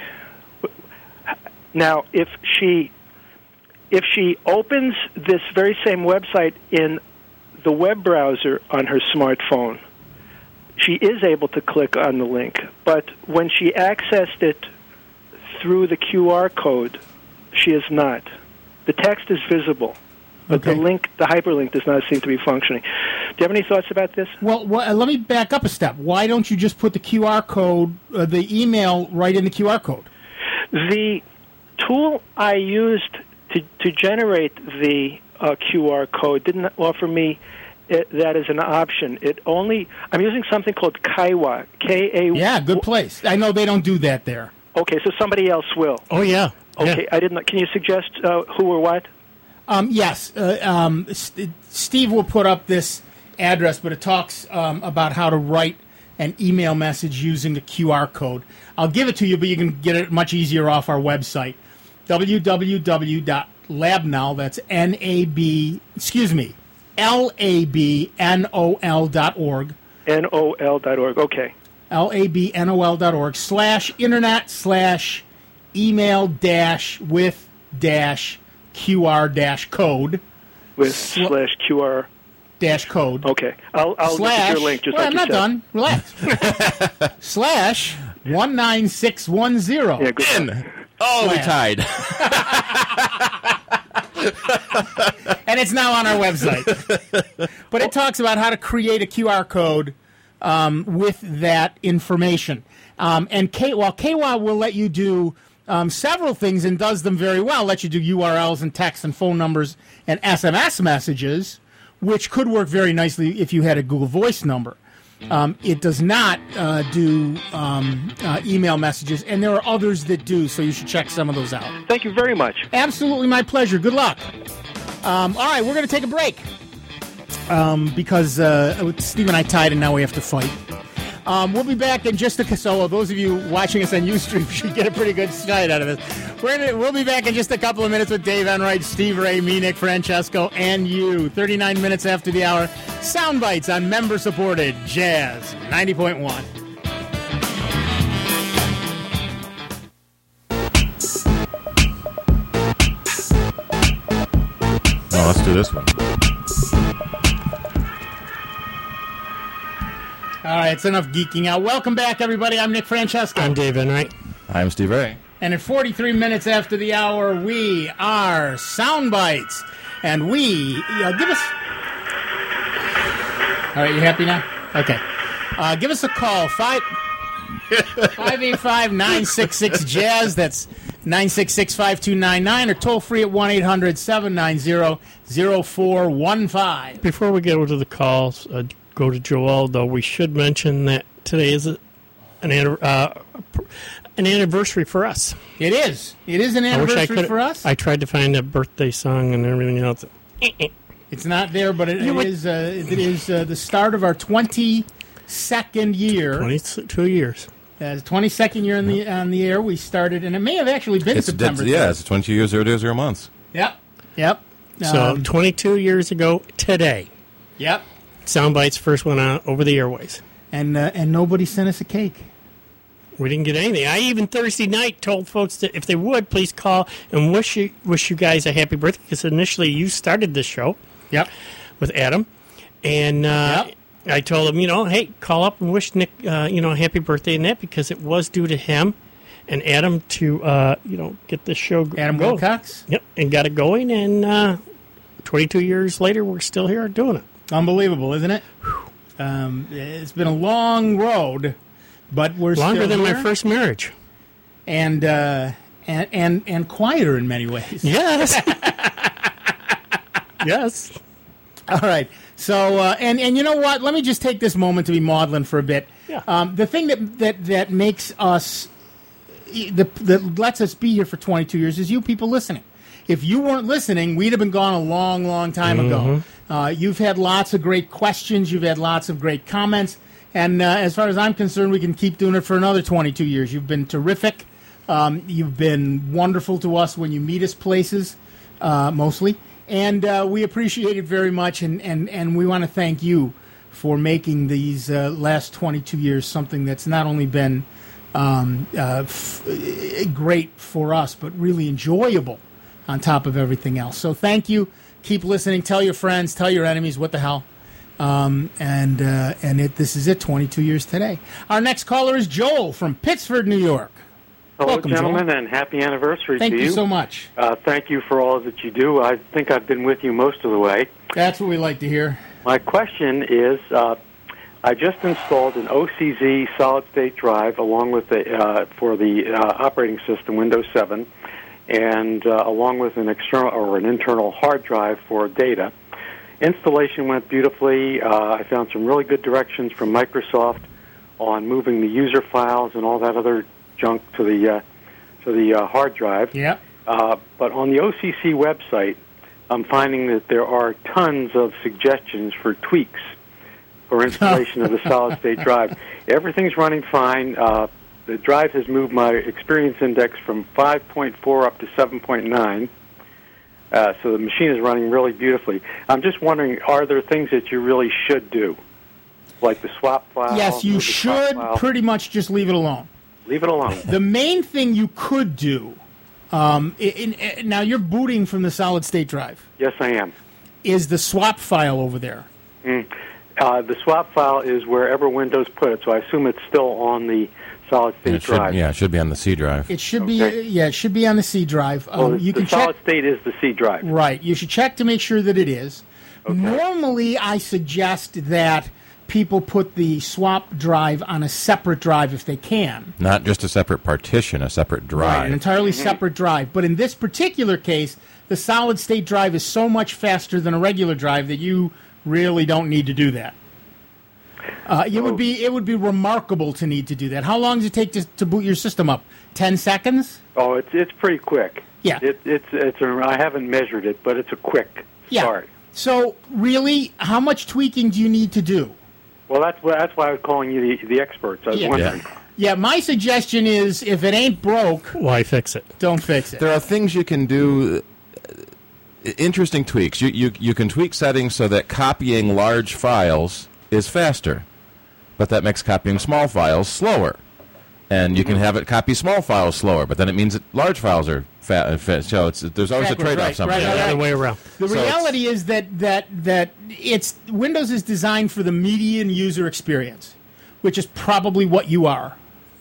Now, if she if she opens this very same website in the web browser on her smartphone, she is able to click on the link. But when she accessed it through the Q R code, she is not. The text is visible, but Okay. the link, the hyperlink, does not seem to be functioning. Do you have any thoughts about this? Well, well uh, let me back up a step. Why don't you just put the Q R code, uh, the email, right in the Q R code? The tool I used to, to generate the uh, Q R code didn't offer me it, that as an option. It only, I'm using something called Kaiwa, K A. Yeah, good place. I know they don't do that there. Okay, so somebody else will. Oh, yeah. Okay, Yeah. I didn't. Can you suggest uh, who or what? Um, yes, uh, um, St- Steve will put up this address, but it talks um, about how to write an email message using a Q R code. I'll give it to you, but you can get it much easier off our website, w w w dot labnol, that's N A B, excuse me, L A B N O L dot org. N O L dot org. Okay. L A B N O L dot org, slash internet slash email dash with dash Q R dash code. With slash Q R. Dash code. Okay. I'll, I'll look at slash, your link just well, like I'm you not said. done. Relax. slash one nine six one zero. Yeah, good. In. Oh, we Slash. tied. And it's now on our website. But it talks about how to create a Q R code um, with that information. Um, and K- while K W A will let you do um, several things and does them very well, let you do U R Ls and text and phone numbers and S M S messages, which could work very nicely if you had a Google Voice number. Um, it does not uh, do um, uh, email messages, and there are others that do, so you should check some of those out. Thank you very much. Absolutely my pleasure. Good luck. Um, all right, we're going to take a break um, because uh, Steve and I tied, and now we have to fight. Um, we'll be back in just a so those of you watching us on Ustream should get a pretty good sight out of this. We're gonna, we'll be back in just a couple of minutes with Dave Enright, Steve Ray, me, Nick Francesco, and you. thirty-nine minutes after the hour. Sound bites on member-supported Jazz ninety point one. No, let's do this one. All right, it's enough geeking out. Welcome back, everybody. I'm Nick Francesco. I'm Dave Enright. I'm Steve Ray. And at forty-three minutes after the hour, we are Sound Bites. And we, uh, give us... All right, you happy now? Okay. Uh, give us a call, five eight five, nine six six, jazz. That's nine six six, five two nine nine, or toll free at one eight hundred, seven nine zero, zero four one five. Before we get over to the calls, uh, go to Joel, though, we should mention that today is a, an, uh, an anniversary for us. It is. It is an I wish I anniversary could. for us. I tried to find a birthday song and everything else. It's not there, but it, You it would- is. Uh, it is uh, the start of our twenty-second year. twenty-two years. Uh, twenty-second year in the on the air. We started, and it may have actually been It's September. that's, yeah, it's twenty years, zero days, zero months. Yep. Yep. So Um, twenty-two years ago today, Yep. Soundbites first went on over the airways. And uh, and nobody sent us a cake. We didn't get anything. I even Thursday night told folks that if they would, please call and wish you wish you guys a happy birthday, because initially you started this show. Yep. With Adam, and uh, Yep. I told him, you know, hey, call up and wish Nick, uh, you know, a happy birthday and that, because it was due to him and Adam to, uh, you know, get this show g- Adam going. Wilcox. Yep, and got it going, and uh, twenty-two years later, we're still here doing it. Unbelievable, isn't it? Um, it's been a long road, but we're Longer still than here. my first marriage. And, uh, and, and, and quieter in many ways. Yes. Yes. All right. So, uh, and, and you know what? Let me just take this moment to be maudlin for a bit. Yeah. Um, the thing that, that, that makes us, the, that lets us be here for twenty-two years is you people listening. If you weren't listening, we'd have been gone a long, long time ago. Uh, you've had lots of great questions. You've had lots of great comments. And uh, as far as I'm concerned, we can keep doing it for another twenty-two years. You've been terrific. Um, you've been wonderful to us when you meet us places, uh, mostly. And uh, we appreciate it very much. And, and, and we want to thank you for making these uh, last twenty-two years something that's not only been um, uh, f- great for us, but really enjoyable on top of everything else. So thank you. Keep listening. Tell your friends. Tell your enemies. What the hell? Um, and uh, and it, this is it, twenty-two years today. Our next caller is Joel from Pittsford, New York. Hello, Welcome, gentlemen, Joel. and happy anniversary Thank to you. you so much. Uh, thank you for all that you do. I think I've been with you most of the way. That's what we like to hear. My question is, uh, I just installed an O C Z solid-state drive along with the uh, for the uh, operating system Windows seven, and uh, along with an external or an internal hard drive for data. Installation went beautifully. Uh, I found some really good directions from Microsoft on moving the user files and all that other junk to the uh, to the uh, hard drive. Yeah. Uh, but on the O C C website, I'm finding that there are tons of suggestions for tweaks for installation of the solid-state drive. Everything's running fine. Uh, the drive has moved my experience index from five point four up to seven point nine. Uh, so the machine is running really beautifully. I'm just wondering, are there things that you really should do, like the swap file? Yes, you move the swap should file? pretty much just leave it alone. Leave it alone. The main thing you could do, um, in, in, now you're booting from the solid-state drive, Yes, I am. is the swap file over there. Mm. Uh, the swap file is wherever Windows put it, so I assume it's still on the solid-state It should, drive. yeah, it should be on the C drive. It should Okay. be, yeah, it should be on the C drive. Um, Well, the, you the can check. solid-state is the C drive. Right. You should check to make sure that it is. Normally, I suggest that people put the swap drive on a separate drive if they can. Not just a separate partition, a separate drive. Right, an entirely separate drive. But in this particular case, the solid-state drive is so much faster than a regular drive that you really don't need to do that. Uh, it would be it would be remarkable to need to do that. How long does it take to, to boot your system up? Ten seconds? Oh, it's it's pretty quick. Yeah. It, it's it's a, I haven't measured it, but it's a quick Yeah. start. So really, how much tweaking do you need to do? Well, that's why that's why I was calling you the, the experts. I was Yeah. wondering. Yeah. Yeah, my suggestion is if it ain't broke, Why fix it? don't fix it. There are things you can do, uh, interesting tweaks. You, you, you can tweak settings so that copying large files is faster, but that makes copying small files slower. And you can have it copy small files slower, but then it means that large files are fast. Fa- so it's, there's always Backwards, a trade-off right, somewhere. right, The right, other way around. The So it's- reality is that that that it's Windows is designed for the median user experience, which is probably what you are.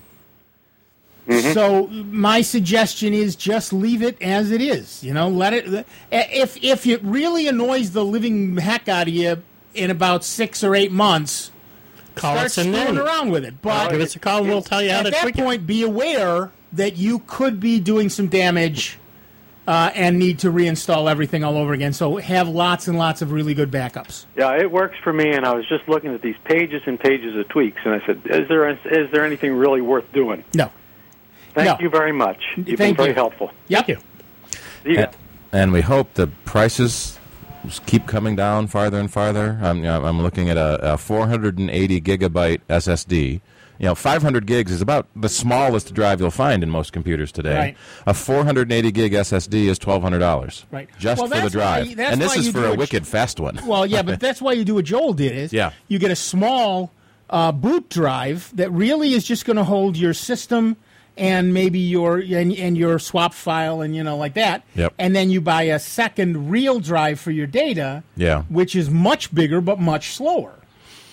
So my suggestion is just leave it as it is. You know, let it. If if it really annoys the living heck out of you in about six or eight months, Call start us and screwing then around with it. But give us a call and we'll tell you how at to that tweak it. point, be aware that you could be doing some damage uh, and need to reinstall everything all over again. So have lots and lots of really good backups. Yeah, it works for me. And I was just looking at these pages and pages of tweaks, and I said, "Is there is there anything really worth doing?" No. Thank No. you very much. You've been Thank very you. helpful. Yep. Thank you. See ya. And, and we hope the prices just keep coming down farther and farther. I'm, you know, I'm looking at a, a four hundred eighty gigabyte S S D. You know, five hundred gigs is about the smallest drive you'll find in most computers today. Right. A four hundred eighty gig S S D is twelve hundred dollars. Right. Just Well, for the that's why- drive. that's and this why is you for do a it- wicked fast one. Well, yeah, but that's why you do what Joel did is Yeah. you get a small uh, boot drive that really is just going to hold your system and maybe your and, and your swap file and you know like that. Yep. And then you buy a second real drive for your data, Yeah. which is much bigger but much slower.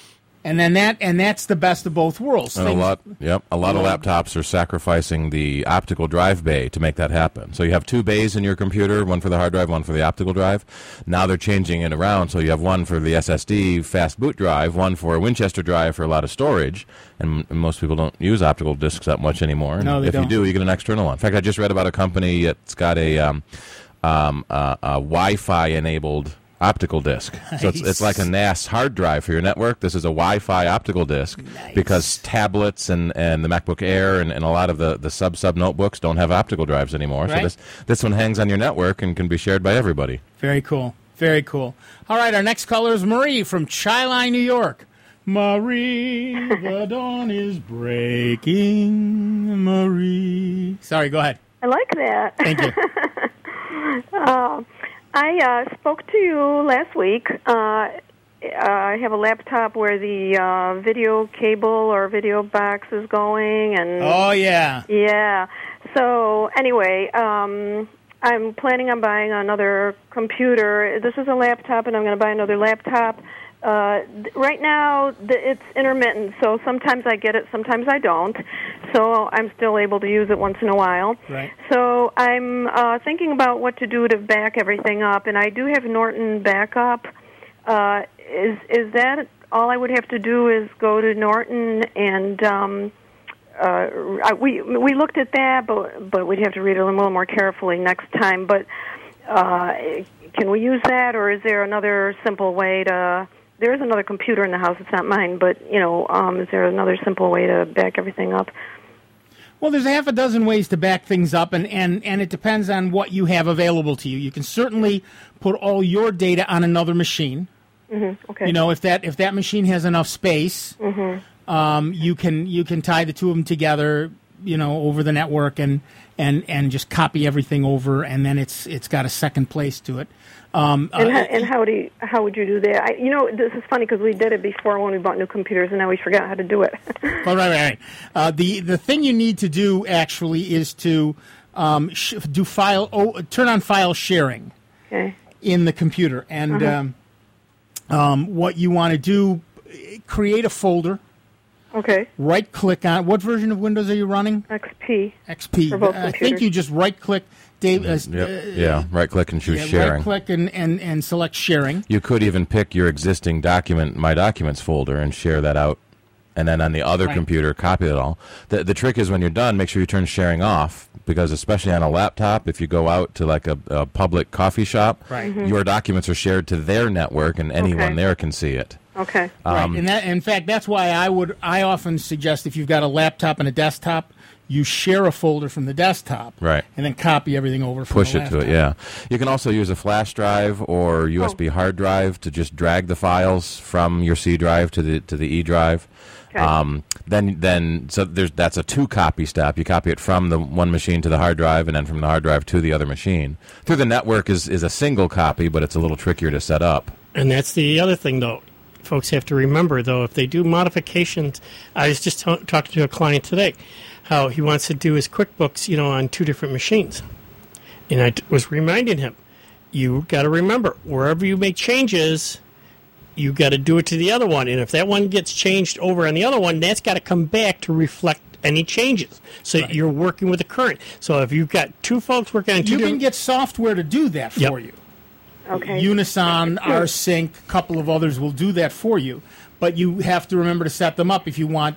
And then that and that's the best of both worlds. And a Things- lot, yep. A lot of laptops are sacrificing the optical drive bay to make that happen. So you have two bays in your computer, one for the hard drive, one for the optical drive. Now they're changing it around, so you have one for the S S D fast boot drive, one for a Winchester drive for a lot of storage. And, and most people don't use optical discs that much anymore. And No, they if don't. you do, you get an external one. In fact, I just read about a company that's got a um, um, uh, a Wi-Fi enabled optical disc. So it's, it's like a N A S hard drive for your network. This is a Wi-Fi optical disc Nice. because tablets and, and the MacBook Air and, and a lot of the, the sub-sub notebooks don't have optical drives anymore. So Right. this, this one hangs on your network and can be shared by everybody. Very cool. Very cool. All right, our next caller is Marie from Chi-Line, New York. Marie, the dawn is breaking. Marie. Sorry, go ahead. I like that. Thank you. uh, I uh, spoke to you last week. Uh, I have a laptop where the uh, video cable or video box is going, and Oh, yeah. yeah. So anyway, um, I'm planning on buying another computer. This is a laptop, and I'm going to buy another laptop. Uh, th- right now, th- it's intermittent, so sometimes I get it, sometimes I don't. So I'm still able to use it once in a while. Right. So I'm uh, thinking about what to do to back everything up, and I do have Norton backup. Uh, is is that all I would have to do is go to Norton and um, uh, I- we we looked at that, but but we'd have to read it a little more carefully next time. But uh, can we use that, or is there another simple way to? There is another computer in the house. It's not mine, but you know, um, is there another simple way to back everything up? Well, there's a half a dozen ways to back things up, and, and, and it depends on what you have available to you. You can certainly put all your data on another machine. Mm-hmm. Okay. You know, if that if that machine has enough space, Mm-hmm. um, you can you can tie the two of them together, you know, over the network and and, and just copy everything over, and then it's it's got a second place to it. Um, And, uh, how, and how do you, how would you do that? I, you know, this is funny because we did it before when we bought new computers, and now we forgot how to do it. All right, right, right. Uh, the the thing you need to do actually is to um, sh- do file oh, turn on file sharing Okay. in the computer, and Uh-huh. um, um, what you want to do, create a folder. Okay. Right click on what version of Windows are you running? X P. X P. For both I think computers. you just right click, Dave. Uh, Yep. Yeah, right-click and choose yeah, sharing. Right click and, and, and select sharing. You could even pick your existing document, My Documents folder, and share that out. And then on the other Right. computer, copy it all. The, the trick is when you're done, make sure you turn sharing off, because especially on a laptop, if you go out to like a, a public coffee shop, Right. Mhm. your documents are shared to their network, and anyone Okay. there can see it. Okay. Um, right. And that, in fact, that's why I would I often suggest if you've got a laptop and a desktop, you share a folder from the desktop, Right. and then copy everything over. From Push the it to laptop. it, yeah. You can also use a flash drive or U S B Oh. hard drive to just drag the files from your C drive to the to the E drive. Okay. Um, then, then, so there's that's a two copy step. You copy it from the one machine to the hard drive, and then from the hard drive to the other machine. Through the network is is a single copy, but it's a little trickier to set up. And that's the other thing, though. Folks have to remember, though, if they do modifications, I was just t- talking to a client today, how he wants to do his QuickBooks, you know, on two different machines. And I t- was reminding him, you got to remember, wherever you make changes, you got to do it to the other one. And if that one gets changed over on the other one, that's got to come back to reflect any changes. So Right. you're working with the current. So if you've got two folks working on two You can different... get software to do that for Yep. you. Okay. Unison, rsync, a couple of others will do that for you. But you have to remember to set them up if you want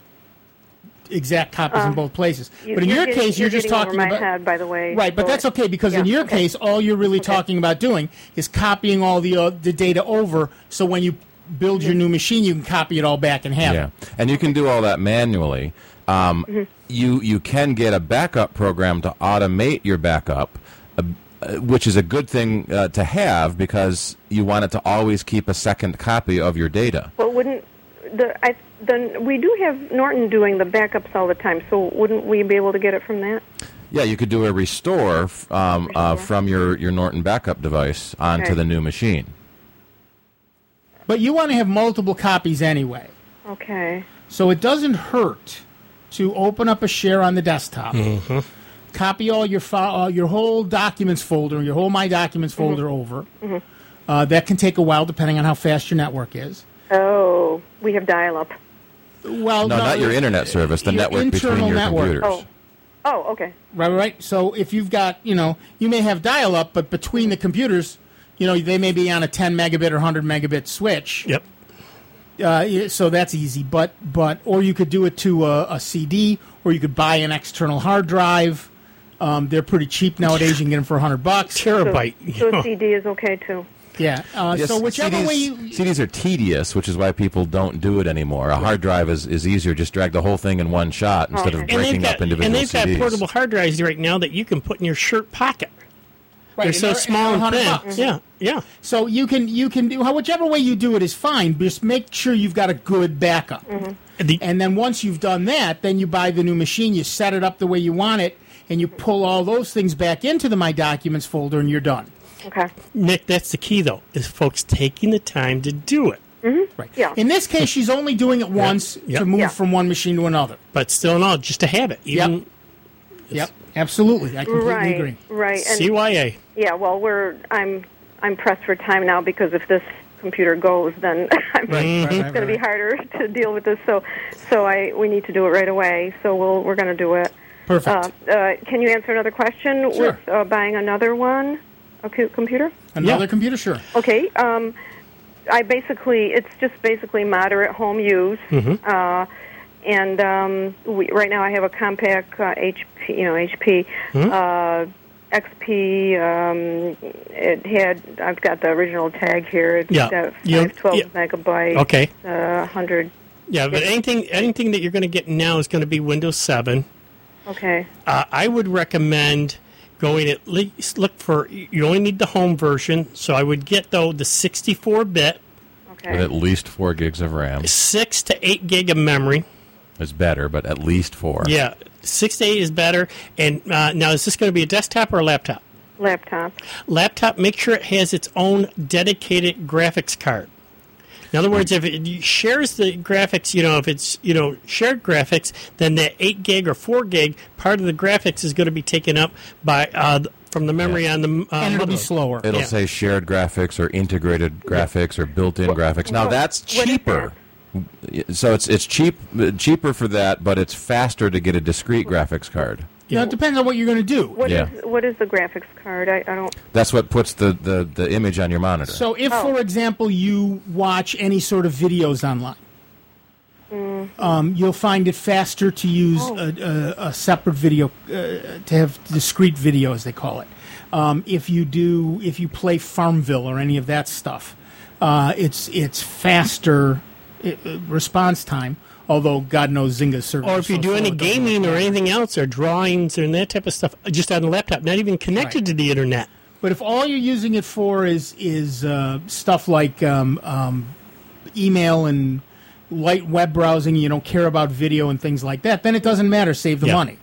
exact copies in Uh, both places. You- but in you're your getting- case, you're, just getting talking over my about head, by the way. right. But So that's it- okay because in yeah, your okay. case, all you're really talking about doing is copying all the uh, the data over. So when you build your new machine, you can copy it all back and have Yeah, it. and you can do all that manually. Um, Mm-hmm. You you can get a backup program to automate your backup, uh, uh, which is a good thing uh, to have because you want it to always keep a second copy of your data. Well, wouldn't the I then we do have Norton doing the backups all the time? So wouldn't we be able to get it from that? Yeah, you could do a restore f- um, uh, Restore. from your, your Norton backup device onto Okay. the new machine. But you want to have multiple copies anyway. Okay. So it doesn't hurt to open up a share on the desktop, copy all your file, uh, your whole documents folder, your whole My Documents folder over. Uh, that can take a while depending on how fast your network is. Oh, we have dial-up. Well, no, no, not your internet service, the your network between internal your network. computers. Oh. Oh, okay. Right, right. So if you've got, you know, you may have dial-up, but between the computers, you know, they may be on a ten megabit or one hundred megabit switch. Yep. Uh, yeah, so that's easy. But, but, or you could do it to a, a C D, or you could buy an external hard drive. Um, they're pretty cheap nowadays. You can get them for a hundred bucks. Terabyte. So, so a C D is okay too. Yeah. Uh, Yes, so whichever C Ds, way you, C Ds are tedious, which is why people don't do it anymore. A hard drive is, is easier. Just drag the whole thing in one shot instead of Okay. And they've breaking got, up individual and they've C Ds. got portable hard drives right now that you can put in your shirt pocket. right, They're and so they're- small and and they're thin. one hundred bucks. Yeah, yeah. So you can you can do whichever way you do it is fine. Just make sure you've got a good backup. The, And then once you've done that, then you buy the new machine, you set it up the way you want it, and you pull all those things back into the My Documents folder, and you're done. Okay. Nick, that's the key, though, is folks taking the time to do it. Right. Yeah. In this case, she's only doing it once Yep. to move Yeah. from one machine to another. But still, in all, just a habit. Even Yep. Absolutely. I completely Right. agree. Right. And C Y A. yeah. Well, we're I'm I'm pressed for time now because if this computer goes, then I'm, Right, it's right, going to be right. harder to deal with this. So, so I we need to do it right away. So we'll we're going to do it. Perfect. Uh, uh, can you answer another question Sure. with uh, buying another one, a co- computer? Another yeah. computer, sure. Okay. Um, I basically, it's just basically moderate home use. Uh, and um, we, right now I have a Compaq uh, H P, you know, H P uh, X P. Um, it had, I've got the original tag here. It's Yeah. got You- five twelve yeah. megabytes. Okay. Uh, one hundred. Yeah, but anything anything that you're going to get now is going to be Windows seven. Okay. Uh, I would recommend going at least look for. You only need the home version, so I would get though the sixty-four bit, Okay. With at least four gigs of RAM. six to eight gig of memory. It's better, but at least four. Yeah, six to eight is better. And uh, now, is this going to be a desktop or a laptop? Laptop. Laptop, make sure it has its own dedicated graphics card. In other words, if it shares the graphics, you know, if it's, you know, shared graphics, then that eight gig or four gig part of the graphics is going to be taken up by uh, from the memory on the uh, And it'll be motherboard. slower. It'll Yeah. say shared graphics or integrated graphics or built-in graphics. Now that's what is cheaper. So it's it's cheap cheaper for that, but it's faster to get a discrete graphics card. You know, it depends on what you're going to do. What is Yeah. what is the graphics card? I, I don't. That's what puts the, the, the image on your monitor. So if, Oh. for example, you watch any sort of videos online, um, you'll find it faster to use Oh. a, a, a separate video, uh, to have discrete video, as they call it. Um, if you do, if you play Farmville or any of that stuff, uh, it's it's faster uh, response time. Although God knows Zynga's service. Or is if you so do slow, any it doesn't gaming work. or anything else, or drawings and that type of stuff, just on the laptop, not even connected Right. to the internet. But if all you're using it for is is uh, stuff like um, um, email and light web browsing, you don't care about video and things like that, then it doesn't matter. Save the Yeah. money.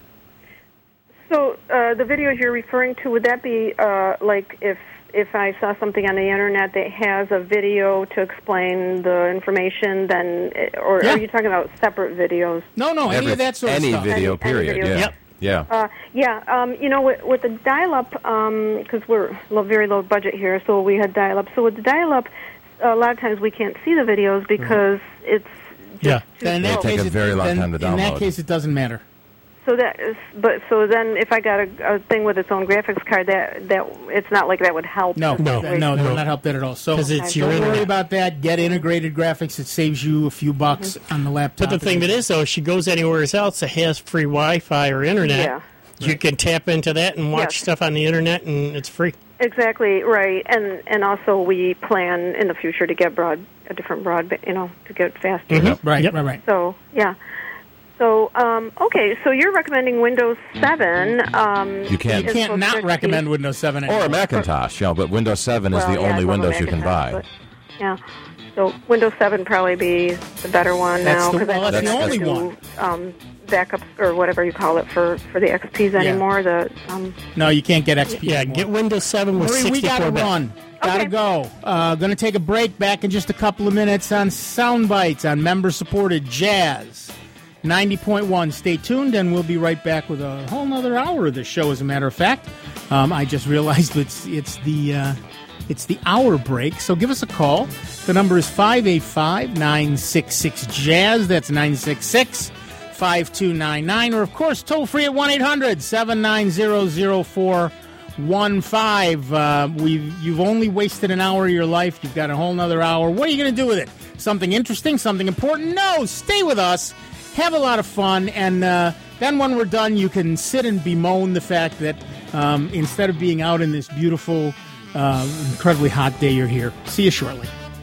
So uh, the videos you're referring to, would that be uh, like if if I saw something on the internet that has a video to explain the information, then, or Yeah. are you talking about separate videos? No, no, any Every- of that sort any of stuff. video, Any- any period. video. Yeah. Yep. Yeah. Uh, yeah, um, you know, with, with the dial-up, because we're low, very low budget here, so we had dial-up. So with the dial-up, a lot of times we can't see the videos because it's just Yeah. too Then in that It'll take case, a it- very long then time to In that download. case, it doesn't matter. So that is, but so then if I got a, a thing with its own graphics card, that that it's not like that would help. No, the no, situation. no, no. will not help that at all. So 'Cause it's don't your worry internet. about that. Get integrated graphics. It saves you a few bucks on the laptop. But the thing that is, though, if she goes anywhere else that has free Wi-Fi or internet, Yeah. you can tap into that and watch Yes. stuff on the internet, and it's free. Exactly right, and and also we plan in the future to get broad a different broadband, you know, to get faster. Mhm. right, Yep. right, right. So yeah. So um, okay, so you're recommending Windows seven. Um, You can't- You is can't supposed not to recommend be- Windows seven Or anymore. a Macintosh, you know, but Windows seven is well, the yeah, only I love Windows you can Macintosh, buy. but- yeah. So Windows seven probably be the better one That's now the- because well, I that's don't the have to only do um, backups or whatever you call it for, for the X Ps anymore. The um, No, you can't get X P Yeah, anymore. get Windows seven with Marie, we sixty-four gotta bit. run. Gotta Okay. go. Uh, gonna take a break. Back in just a couple of minutes on Sound Bites on member-supported Jazz ninety point one. Stay tuned, and we'll be right back with a whole nother hour of the show. As a matter of fact, um, I just realized it's it's the uh, it's the hour break. So give us a call. The number is five eight five, nine six six, jazz. That's nine six six, five two nine nine. Or, of course, toll free at one eight hundred, seven nine zero, zero four one five. Uh, we've, you've only wasted an hour of your life. You've got a whole other hour. What are you going to do with it? Something interesting? Something important? No. Stay with us. Have a lot of fun. And uh, then when we're done, you can sit and bemoan the fact that um, instead of being out in this beautiful, uh, incredibly hot day, you're here. See you shortly.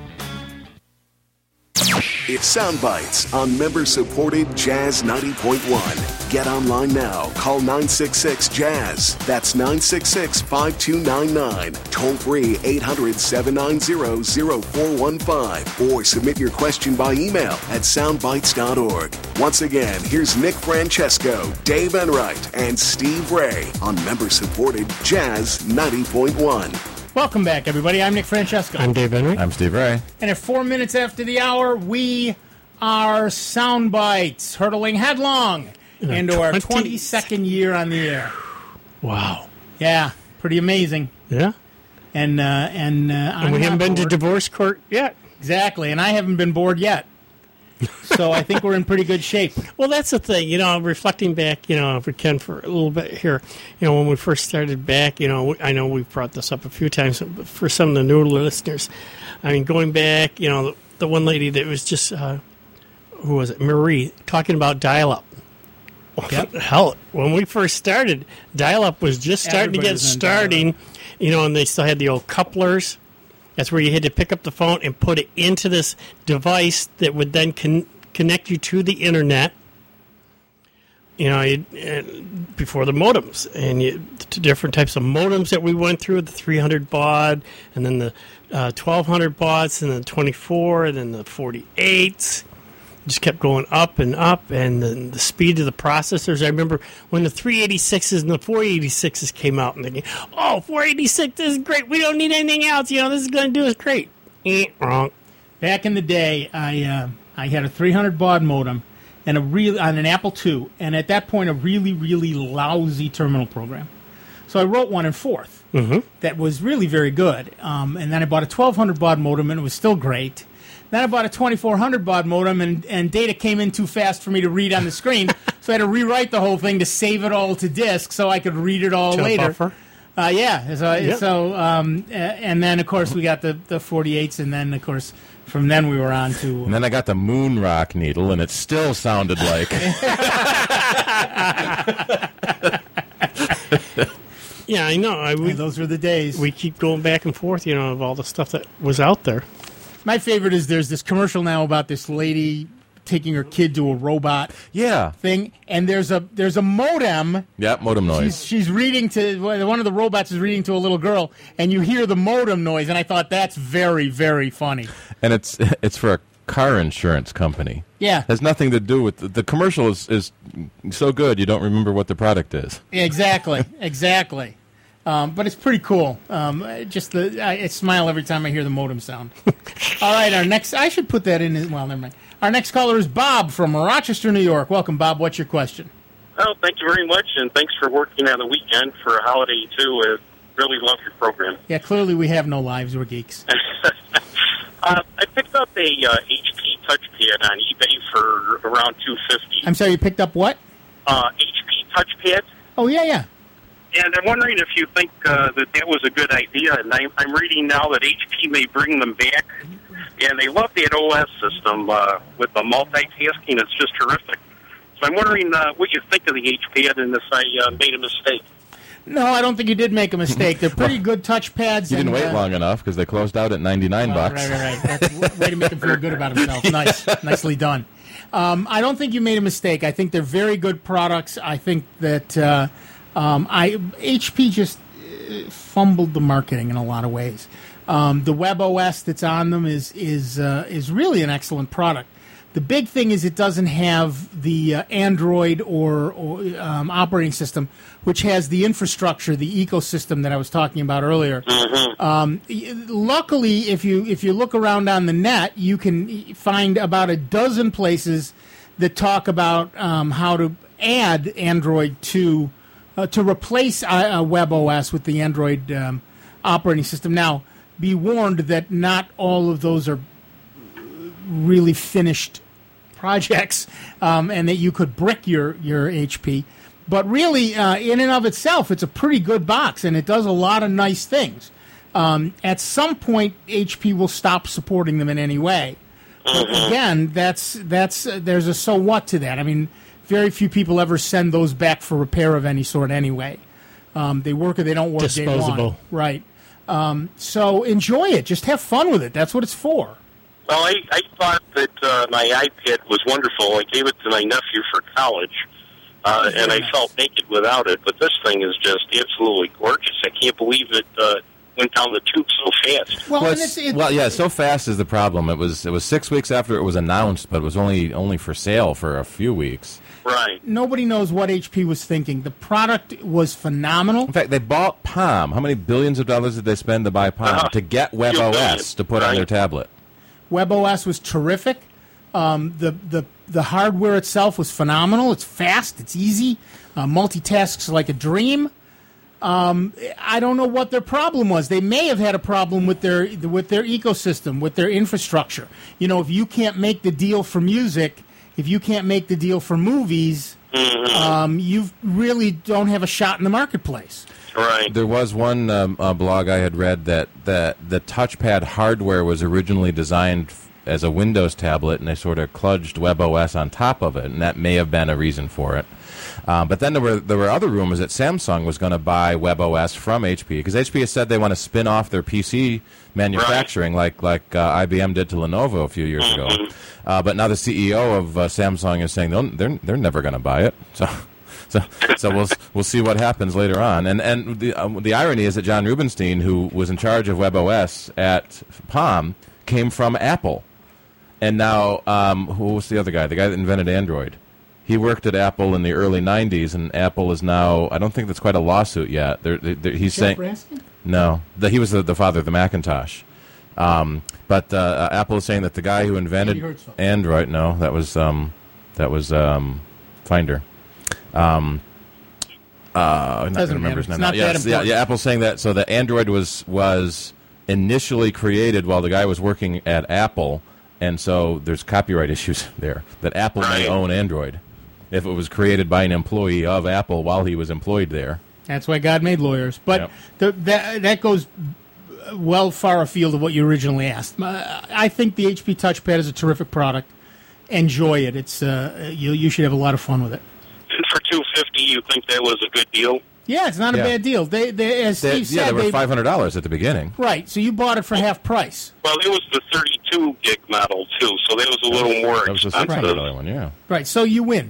It's Sound Bites on member-supported Jazz ninety point one. Get online now. Call nine six six, jazz. That's nine six six, five two nine nine. Toll free eight hundred, seven nine zero, zero four one five. Or submit your question by email at soundbites dot org. Once again, here's Nick Francesco, Dave Enright, and Steve Ray on member-supported Jazz ninety point one. Welcome back, everybody. I'm Nick Francesco. I'm Dave Henry. I'm Steve Ray. And at four minutes after the hour, we are Sound Bites, hurtling headlong In into our our twenty twenty-second year on the air. Wow. Yeah, pretty amazing. Yeah. And uh, and, uh, And we haven't been to divorce court yet. Exactly, and I haven't been bored yet. So I think we're in pretty good shape. Well, that's the thing, you know, reflecting back, you know, if we can for a little bit here, you know, when we first started back, you know, I know we've brought this up a few times, but for some of the newer listeners, I mean, going back, you know, the, the one lady that was just, uh, who was it, Marie, talking about dial-up. Yep. Hell, when we first started, dial-up was just starting to get Everybody's on starting, dial-up. you know, and they still had the old couplers. That's where you had to pick up the phone and put it into this device that would then con- connect you to the internet. You know, you, uh, before the modems, and you, the different types of modems that we went through, the three hundred baud, and then the uh, twelve hundred bauds, and the twenty-four, and then the forty-eights. Just kept going up and up, and the, the speed of the processors. I remember when the three eighty-sixes and the four eighty-sixes came out, and thinking, "Oh, four eighty-six, this is great. We don't need anything else. You know, this is going to do us great." Eh, wrong. Back in the day, I uh, I had a three hundred baud modem and a real on an Apple two, and at that point, a really really lousy terminal program. So I wrote one in Forth Mm-hmm. that was really very good, um, and then I bought a twelve hundred baud modem, and it was still great. Then I bought a twenty-four hundred baud modem, and, and data came in too fast for me to read on the screen, so I had to rewrite the whole thing to save it all to disk so I could read it all To a later. buffer. Uh, yeah, so, Yep. so um, uh, and then, of course, we got the, the forty-eights, and then, of course, from then we were on to... And then I got the moon rock needle, and it still sounded like... Yeah, I know. I, we, And those were the days. we keep going back and forth, you know, of all the stuff that was out there. My favorite is there's this commercial now about this lady taking her kid to a robot Yeah. thing, and there's a there's a modem. Yep, modem noise. She's, she's reading to one of the robots is reading to a little girl, and you hear the modem noise, and I thought that's very very funny. And it's it's for a car insurance company. Yeah, Has nothing to do with... The, the commercial is, is so good you don't remember what the product is. exactly, exactly. Um, but it's pretty cool. Um, just the I, I smile every time I hear the modem sound. All right, our next. I should put that in. Well, never mind. Our next caller is Bob from Rochester, New York. Welcome, Bob. What's your question? Oh, thank you very much, and thanks for working on the weekend for a holiday, too. I really love your program. Yeah, clearly we have no lives. We're geeks. uh, I picked up a uh, H P touchpad on eBay for around two hundred fifty dollars. I'm sorry, you picked up what? Uh, H P touchpad. Oh, yeah, yeah. And I'm wondering if you think uh, that that was a good idea. And I'm, I'm reading now that H P may bring them back. And they love that O S system uh, with the multitasking. It's just terrific. So I'm wondering uh, what you think of the H P and if I uh, made a mistake. No, I don't think you did make a mistake. They're pretty good touchpads. You didn't and, wait uh, long enough because they closed out at ninety-nine oh, bucks. Right, right, right. That's a way to make him feel good about himself. Nice. Nicely done. Um, I don't think you made a mistake. I think they're very good products. I think that uh, um, I H P just uh, fumbled the marketing in a lot of ways. Um, the web O S that's on them is is uh, is really an excellent product. The big thing is it doesn't have the uh, Android or, or um, operating system, which has the infrastructure, the ecosystem that I was talking about earlier. Um, y- luckily, if you if you look around on the net, you can find about a dozen places that talk about um, how to add Android to uh, to replace uh, web O S with the Android um, operating system. Now, be warned that not all of those are really finished projects, um, and that you could brick your your H P. But really, uh, in and of itself, it's a pretty good box, and it does a lot of nice things. Um, at some point, H P will stop supporting them in any way. But again, that's that's uh, there's a so what to that. I mean, very few people ever send those back for repair of any sort anyway. Um, they work or they don't work. Disposable. Day one. Right. Um, so enjoy it. Just have fun with it. That's what it's for. Well, I, I thought that uh, my iPad was wonderful. I gave it to my nephew for college, uh, and I felt naked without it. But this thing is just absolutely gorgeous. I can't believe it uh, went down the tube so fast. Well, Well, and it's- it's, it, well, yeah, so fast is the problem. It was it was six weeks after it was announced, but it was only only for sale for a few weeks. Right. nobody knows what H P was thinking. The product was phenomenal. In fact, they bought Palm. How many billions of dollars did they spend to buy Palm Uh-huh. to get Few billion, WebOS to put on right. their tablet? WebOS was terrific. Um, the, the the hardware itself was phenomenal. It's fast. It's easy. Uh, multitasks like a dream. Um, I don't know what their problem was. They may have had a problem with their with their ecosystem, with their infrastructure. You know, if you can't make the deal for music, if you can't make the deal for movies, um, you really don't have a shot in the marketplace. Right. There was one um, uh, blog I had read that, that the touchpad hardware was originally designed f- as a Windows tablet, and they sort of kludged WebOS on top of it, and that may have been a reason for it. Um, but then there were there were other rumors that Samsung was going to buy WebOS from H P, because H P has said they want to spin off their P C manufacturing, like like uh, I B M did to Lenovo a few years ago. Uh, but now the C E O of uh, Samsung is saying they'll- they're they're never going to buy it. So. So, so we'll we'll see what happens later on. And and the um, the irony is that John Rubinstein, who was in charge of WebOS at Palm, came from Apple, and now um, who was the other guy? The guy that invented Android. He worked at Apple in the early nineties, and Apple is now. I don't think that's quite a lawsuit yet. They're, they're, he's Jeff saying Raskin? no. That he was the, the father of the Macintosh. Um, but uh, uh, Apple is saying that the guy who invented Andy Hertzfeld. Android. No, that was um, that was um, Finder. Um, uh, I'm not going to Doesn't remember matter. his name. It's now. not that Yes, yeah, important. yeah, Apple's saying that. So the Android was was initially created while the guy was working at Apple, and so there's copyright issues there. That Apple may Right. own Android if it was created by an employee of Apple while he was employed there. That's why God made lawyers. But Yep. the, that that goes well far afield of what you originally asked. Uh, I think the H P Touchpad is a terrific product. Enjoy it. It's uh, you you should have a lot of fun with it. And for two fifty, you think that was a good deal? Yeah, it's not a Yeah. bad deal. They, they as They, Steve yeah, said, they they were five hundred dollars at the beginning. right. So you bought it for half price. Well, it was the thirty-two gig model too, so that was a little more That was the six expensive. hundred dollar one. Yeah. Right. So you win.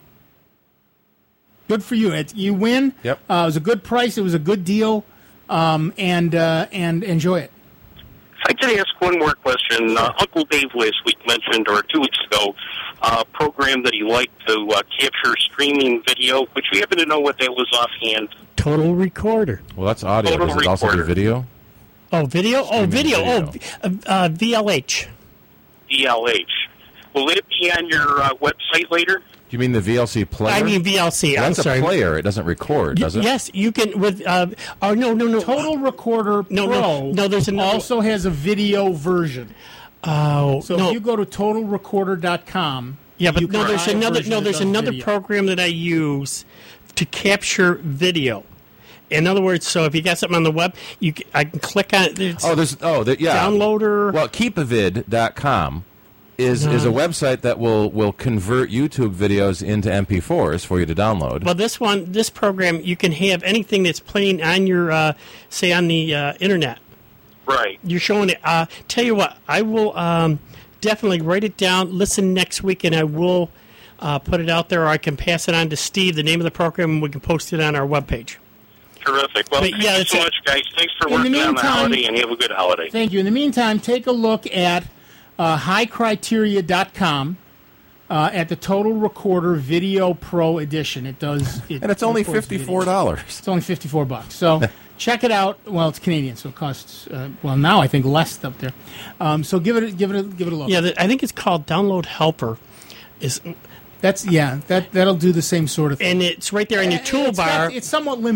Good for you. It, you win. Yep. Uh, it was a good price. It was a good deal, um, and uh, and enjoy it. If I could ask one more question, uh, Uncle Dave last week mentioned, or two weeks ago, a program that he liked to uh, capture streaming video. Would you happen to know what that was offhand? Total Recorder. Well, that's audio. Total Does it also do recorder. video? Oh, video? Oh, Streaming video. video. Oh, v- uh, V L H. D L H. Will it be on your uh, website later? Do you mean the V L C player? I mean V L C. Well, I'm that's sorry. a player. It doesn't record, does it? Yes, you can with. Uh, oh no, no, no. Total Recorder No, Pro no, no, there's another- also has a video version. Oh, So no. if you go to total recorder dot com, Yeah, but you no, can there's buy a another version no, that there's does another video. program that I use to capture video. In other words, so if you got something on the web, you c- I can click on it. It's Oh, there's oh, there, yeah. Downloader. Well, keep a vid dot com is is a No. website that will will convert YouTube videos into M P fours for you to download. Well, this one, this program, you can have anything that's playing on your, uh, say, on the uh, internet. Right. You're showing it. Uh, tell you what, I will um, definitely write it down. Listen next week, and I will uh, put it out there, or I can pass it on to Steve, the name of the program, and we can post it on our webpage. Terrific. Well, But, thank yeah, you it's so a- much, guys. Thanks for In the working on the meantime- holiday, and have a good holiday. Thank you. In the meantime, take a look at uh, high criteria dot com uh, at the Total Recorder Video Pro Edition. It does, it and it's only records fifty video. four dollars. It's only fifty-four bucks. So check it out. Well, it's Canadian, so it costs uh, well now I think less up there. Um, so give it, a, give it, a, give it a look. Yeah, the, I think it's called Download Helper. Is That's yeah. That that'll do the same sort of thing. and it's right there in your Uh, it's got- toolbar. It's somewhat limited.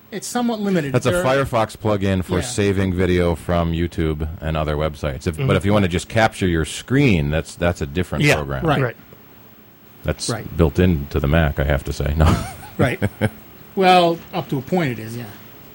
It's somewhat limited. That's a There- Firefox plugin for Yeah. saving video from YouTube and other websites. If, Mhm. But if you want to just capture your screen, that's that's a different Yeah, program. right. Right. That's Right. built into the Mac, I have to say. No. Right. Well, up to a point it is, yeah.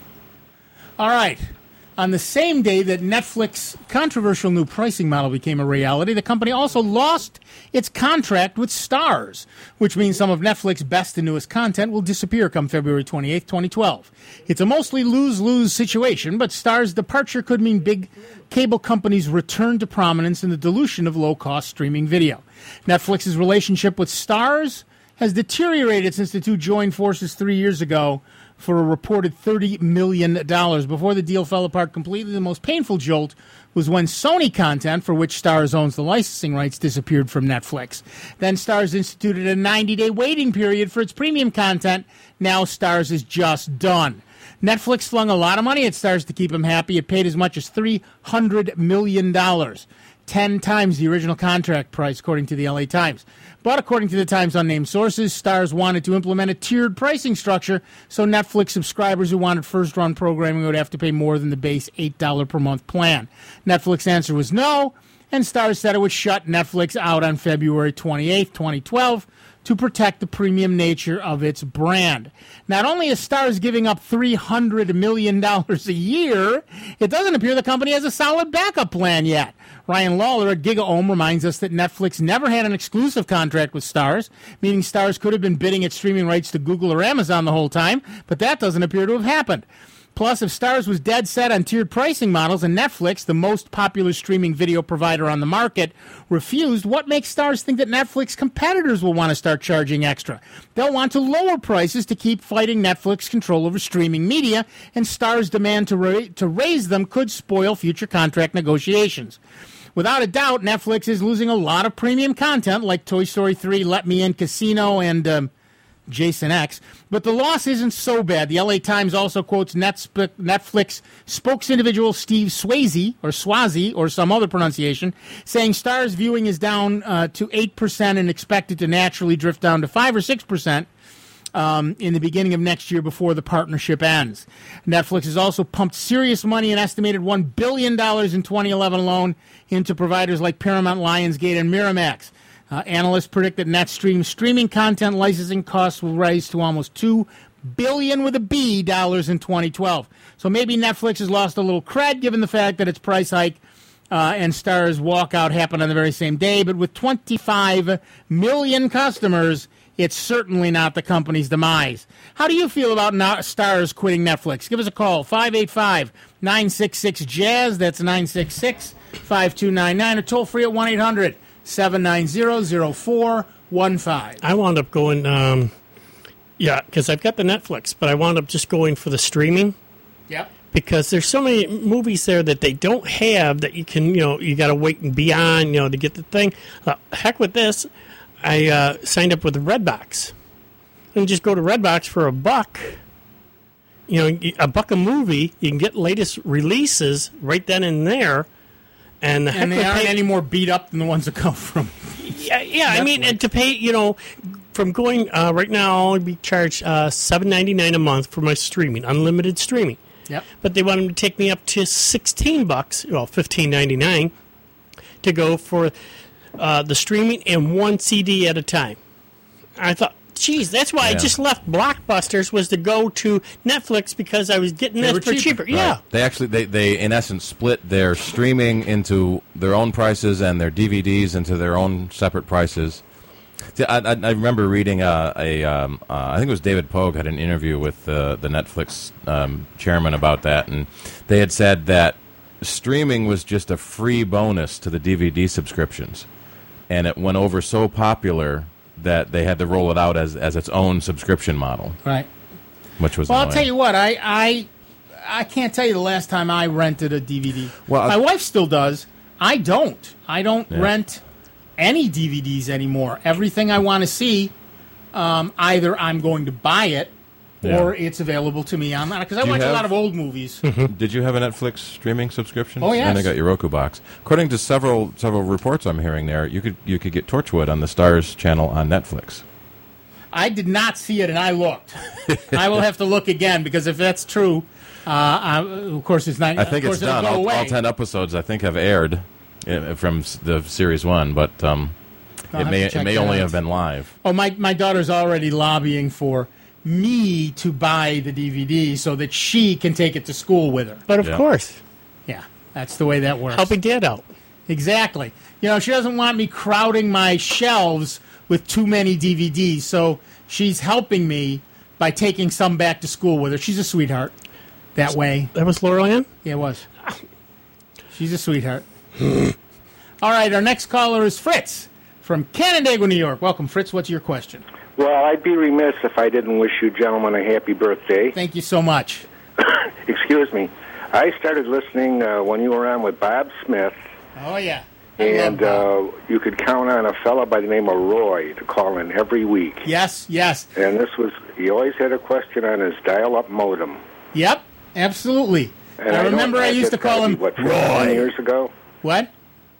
All right. On the same day that Netflix's controversial new pricing model became a reality, the company also lost its contract with Starz, which means some of Netflix's best and newest content will disappear come February twenty-eighth, twenty twelve. It's a mostly lose-lose situation, but Starz' departure could mean big cable companies return to prominence in the dilution of low-cost streaming video. Netflix's relationship with Starz has deteriorated since the two joined forces three years ago for a reported thirty million dollars. Before the deal fell apart completely, the most painful jolt was when Sony content, for which Starz owns the licensing rights, disappeared from Netflix. Then Starz instituted a ninety-day waiting period for its premium content. Now Starz is just done. Netflix flung a lot of money at Starz to keep him happy. It paid as much as three hundred million dollars, ten times the original contract price, according to the L A Times. But according to the Times' unnamed sources, Starz wanted to implement a tiered pricing structure, so Netflix subscribers who wanted first-run programming would have to pay more than the base eight dollars per month plan. Netflix's answer was no, and Starz said it would shut Netflix out on February twenty-eighth, twenty twelve, to protect the premium nature of its brand. Not only is Starz giving up three hundred million dollars a year, it doesn't appear the company has a solid backup plan yet. Ryan Lawler at GigaOM reminds us that Netflix never had an exclusive contract with Starz, meaning Starz could have been bidding its streaming rights to Google or Amazon the whole time, but that doesn't appear to have happened. Plus, if Starz was dead set on tiered pricing models and Netflix, the most popular streaming video provider on the market, refused, what makes Starz think that Netflix competitors will want to start charging extra? They'll want to lower prices to keep fighting Netflix control over streaming media, and Starz' demand to, ra- to raise them could spoil future contract negotiations. Without a doubt, Netflix is losing a lot of premium content like Toy Story three, Let Me In, Casino, and um, Jason X. But the loss isn't so bad. The L A Times also quotes Netsp- Netflix spokes-individual Steve Swayze, or Swazi, or some other pronunciation, saying Starz viewing is down uh, to eight percent and expected to naturally drift down to five or six percent. Um, in the beginning of next year before the partnership ends. Netflix has also pumped serious money, an estimated one billion dollars in twenty eleven alone, into providers like Paramount, Lionsgate, and Miramax. Uh, analysts predict that NetStream's streaming content licensing costs will rise to almost two billion with a B dollars in twenty twelve. So maybe Netflix has lost a little cred given the fact that its price hike uh, and Starz walkout happened on the very same day. But with twenty-five million customers, it's certainly not the company's demise. How do you feel about now Starz quitting Netflix? Give us a call, five eight five, nine six six, Jazz. That's nine six six, five two nine nine, or toll free at one eight hundred, seven nine zero, zero four one five. I wound up going, um, yeah, because I've got the Netflix, but I wound up just going for the streaming. Yep. Because there's so many movies there that they don't have that you can, you know, you got to wait and be on, you know, to get the thing. Uh, heck with this. I uh, signed up with Redbox. And just go to Redbox for a buck. You know, a buck a movie. You can get latest releases right then and there. And, the And they aren't any more beat up than the ones that come from. Yeah, yeah. I mean, and to pay, you know, from going uh, right now, I'll only be charged uh, seven ninety nine a month for my streaming, unlimited streaming. Yep. But they wanted to take me up to sixteen bucks, well, fifteen ninety nine, to go for uh, the streaming and one C D at a time. I thought, geez, that's why Yeah. I just left Blockbusters, was to go to Netflix because I was getting They this were for cheaper. cheaper. Yeah. Right. They actually, they, they in essence split their streaming into their own prices and their D V Ds into their own separate prices. See, I, I, I remember reading uh, a, um, uh, I think it was David Pogue had an interview with uh, the Netflix um, chairman about that, and they had said that streaming was just a free bonus to the D V D subscriptions, and it went over so popular that they had to roll it out as as its own subscription model. Right. Which was Well, I'll annoying. tell you what, I, I I can't tell you the last time I rented a D V D. Well, my I- wife still does. I don't. I don't Yeah. rent any D V Ds anymore. Everything I want to see, um, either I'm going to buy it or Yeah. it's available to me online. Because I Do you watch a have- lot of old movies. Did you have a Netflix streaming subscription? Oh, yes. And I got your Roku box. According to several several reports I'm hearing there, you could you could get Torchwood on the Stars channel on Netflix. I did not see it, and I looked. I will have to look again because if that's true, uh, I, of course it's not. I think of it's course it'll done. go All, away. all ten episodes, I think, have aired uh, from s- the series one, but um, I'll it have may to it check may that only out. have been live. Oh, my my daughter's already lobbying for me to buy the D V D so that she can take it to school with her. But of Yeah. course, Yeah, that's the way that works. helping Dad out. Exactly. You know, she doesn't want me crowding my shelves with too many D V Ds, so she's helping me by taking some back to school with her. She's a sweetheart that way. That was Laurel Ann? Yeah, it was. She's a sweetheart. All right, our next caller is Fritz from Canandaigua, New York. Welcome, Fritz. What's your question? Well, I'd be remiss if I didn't wish you gentlemen a happy birthday. Thank you so much. Excuse me. I started listening uh, when you were on with Bob Smith, Oh, yeah. I and love uh, you could count on a fella by the name of Roy to call in every week. Yes, yes. And this was, he always had a question on his dial-up modem. Yep, absolutely. And I don't- remember I used to it's gotta call be, him what, fifteen Roy. years ago? What?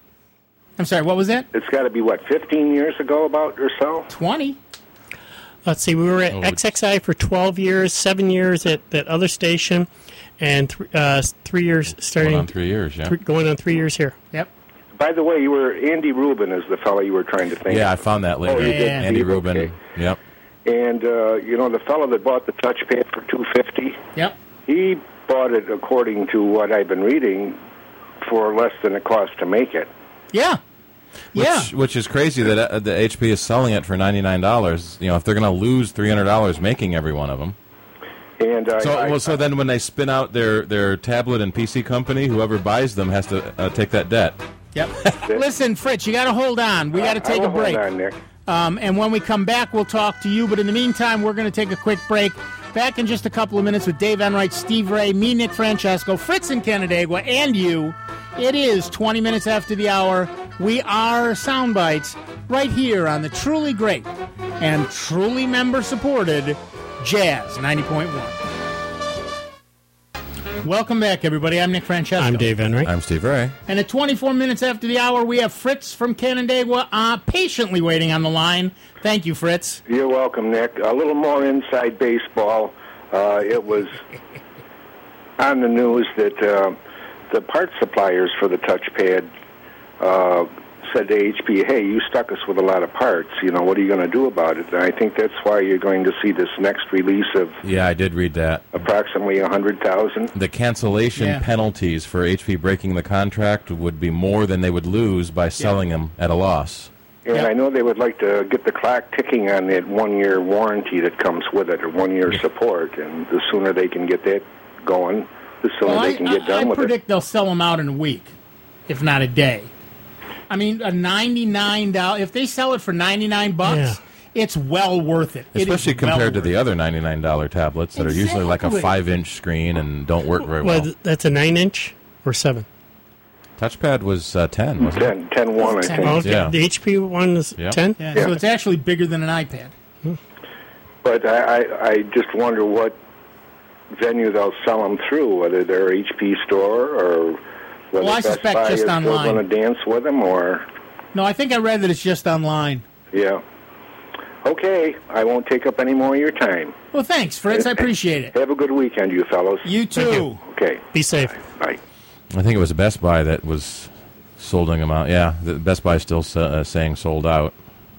I'm sorry, what was that? It's got to be, what, fifteen years ago about or so? twenty. Let's see, we were at Oh, X X I for twelve years, seven years at that other station, and th- uh, three years starting. Going on three years, yeah. three- going on three years here. Yep. By the way, you were Andy Rubin is the fellow you were trying to think Yeah, I of. found that later. Oh, you did? Andy Rubin. Okay. Yep. And, uh, you know, the fellow that bought the touchpad for two hundred fifty dollars, Yep. he bought it, according to what I've been reading, for less than it cost to make it. Yeah. Which, Yeah. which is crazy that uh, the H P is selling it for ninety-nine dollars. You know, if they're going to lose three hundred dollars making every one of them. And uh, So, I, well, so then when they spin out their, their tablet and P C company, whoever buys them has to uh, take that debt. Yep. Listen, Fritz, you got to hold on. We got to I take will a break. Hold on, Nick. Um, and when we come back, we'll talk to you. But in the meantime, we're going to take a quick break. Back in just a couple of minutes with Dave Enright, Steve Ray, me, Nick Francesco, Fritz in Canandaigua, and you. It is twenty minutes after the hour. We are Soundbites right here on the truly great and truly member-supported Jazz ninety point one. Welcome back, everybody. I'm Nick Francesco. I'm Dave Enright. I'm Steve Ray. And at twenty-four minutes after the hour, we have Fritz from Canandaigua uh, patiently waiting on the line. Thank you, Fritz. You're welcome, Nick. A little more inside baseball. Uh, it was on the news that uh, the part suppliers for the touchpad uh, said to H P, hey, you stuck us with a lot of parts. You know, what are you going to do about it? And I think that's why you're going to see this next release of Yeah, I did read that. approximately one hundred thousand. The cancellation Yeah. penalties for H P breaking the contract would be more than they would lose by selling them at a loss. And Yep. I know they would like to get the clock ticking on that one-year warranty that comes with it, or one-year support. And the sooner they can get that going, the sooner Well, they I, can get I, done I with predict it. they'll sell them out in a week, if not a day. I mean, a ninety-nine dollars. If they sell it for ninety-nine bucks, Yeah. it's well worth it. It is Especially well compared to worth the it. other ninety-nine dollars tablets that are usually like a Exactly. five-inch screen and don't work very well. Well, th- that's a nine inch or seven. Touchpad was uh, ten, wasn't it? ten, ten one, I Ten. think. Oh, okay. Yeah. The H P one is Yeah. ten. Yeah, Yeah. So it's actually bigger than an iPad. But I, I, I just wonder what venue they'll sell them through, whether they're H P store or whether Well, I Best suspect Buy just is still online. going to dance with them, or, No, I think I read that it's just online. yeah. Okay, I won't take up any more of your time. Well, thanks, Fritz. I appreciate it. Have a good weekend, you fellows. You too. you. Okay, Be safe. bye. I think it was Best Buy that was solding them out. Yeah, the Best Buy still uh, saying sold out.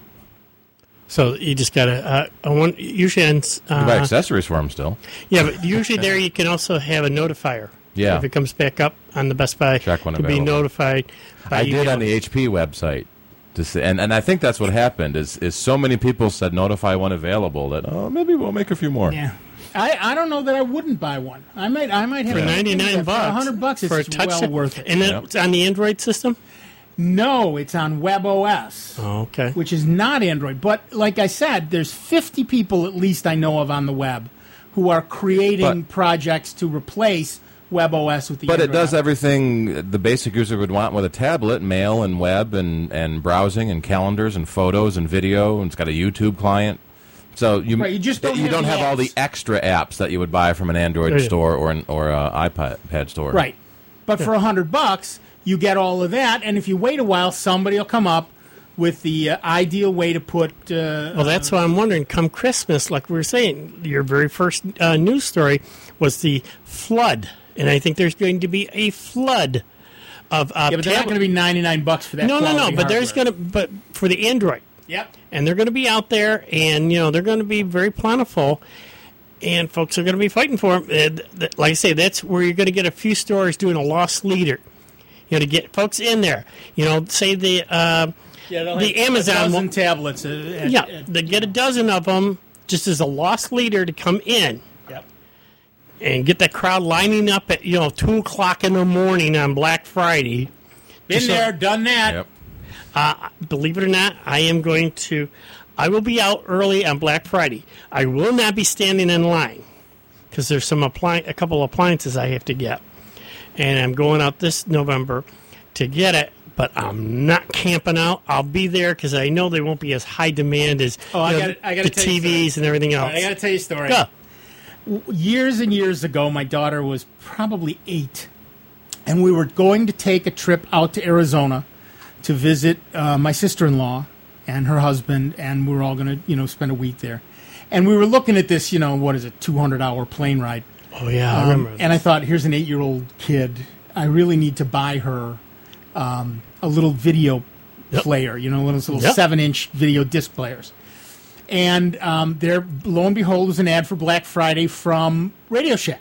So you just gotta. Uh, I want usually on, You can buy uh, accessories for them still. yeah, but usually there you can also have a notifier. Yeah. If it comes back up on the Best Buy, Check when to be available. notified. By I did email. on the H P website. To say, and, and I think that's what happened is, is so many people said notify when available that, oh, maybe we'll make a few more. Yeah. I, I don't know that I wouldn't buy one. I might I might have for to think ninety-nine that bucks. For one hundred bucks, it's for a touch well set. worth it. And then Yep. it's on the Android system. No, it's on WebOS. Oh, okay. Which is not Android. But like I said, there's fifty people at least I know of on the web who are creating But- projects to replace WebOS with the But it Android does app. everything the basic user would want with a tablet, mail and web and, and browsing and calendars and photos and video, and it's got a YouTube client. So you, Right, you just don't you have don't the have all the apps. extra apps that you would buy from an Android There you- store or an or a iPad store. Right. But for a hundred bucks, you get all of that, and if you wait a while, somebody will come up with the uh, ideal way to put. Uh, Well, that's what I'm wondering. Come Christmas, like we were saying, your very first uh, news story was the flood, and I think there's going to be a flood of. Uh, yeah, but they're not going to be ninety-nine bucks for that. No, no, no. quality But there's hardware. going to, but for the Android. Yep. And they're going to be out there, and you know they're going to be very plentiful, and folks are going to be fighting for them. And th- like I say, that's where you're going to get a few stores doing a loss leader. You know, to get folks in there. You know, say the. Uh, Yeah, they'll the have Amazon a dozen one, tablets. Uh, at, yeah, at, they get a dozen of them just as a loss leader to come in. Yep. And get that crowd lining up at you know two o'clock in the morning on Black Friday. Been Just there, so- done that. Yep. Uh, believe it or not, I am going to. I will be out early on Black Friday. I will not be standing in line because there's some appli- a couple appliances I have to get, and I'm going out this November to get it. But I'm not camping out. I'll be there because I know they won't be as high demand as Oh, I you know, gotta- I gotta the tell you a T Vs and everything else. All right, I got to tell you a story. Go. W- Years and years ago, my daughter was probably eight, and we were going to take a trip out to Arizona to visit uh, my sister-in-law and her husband, and we were all going to, you know, spend a week there. And we were looking at this, you know, what is it, two hundred hour plane ride. Oh yeah, I Um, remember. and I thought, here's an eight-year-old kid. I really need to buy her um, a little video Yep. player, you know, one of those little Yep. seven-inch video disc players. And um, there, lo and behold, was an ad for Black Friday from Radio Shack.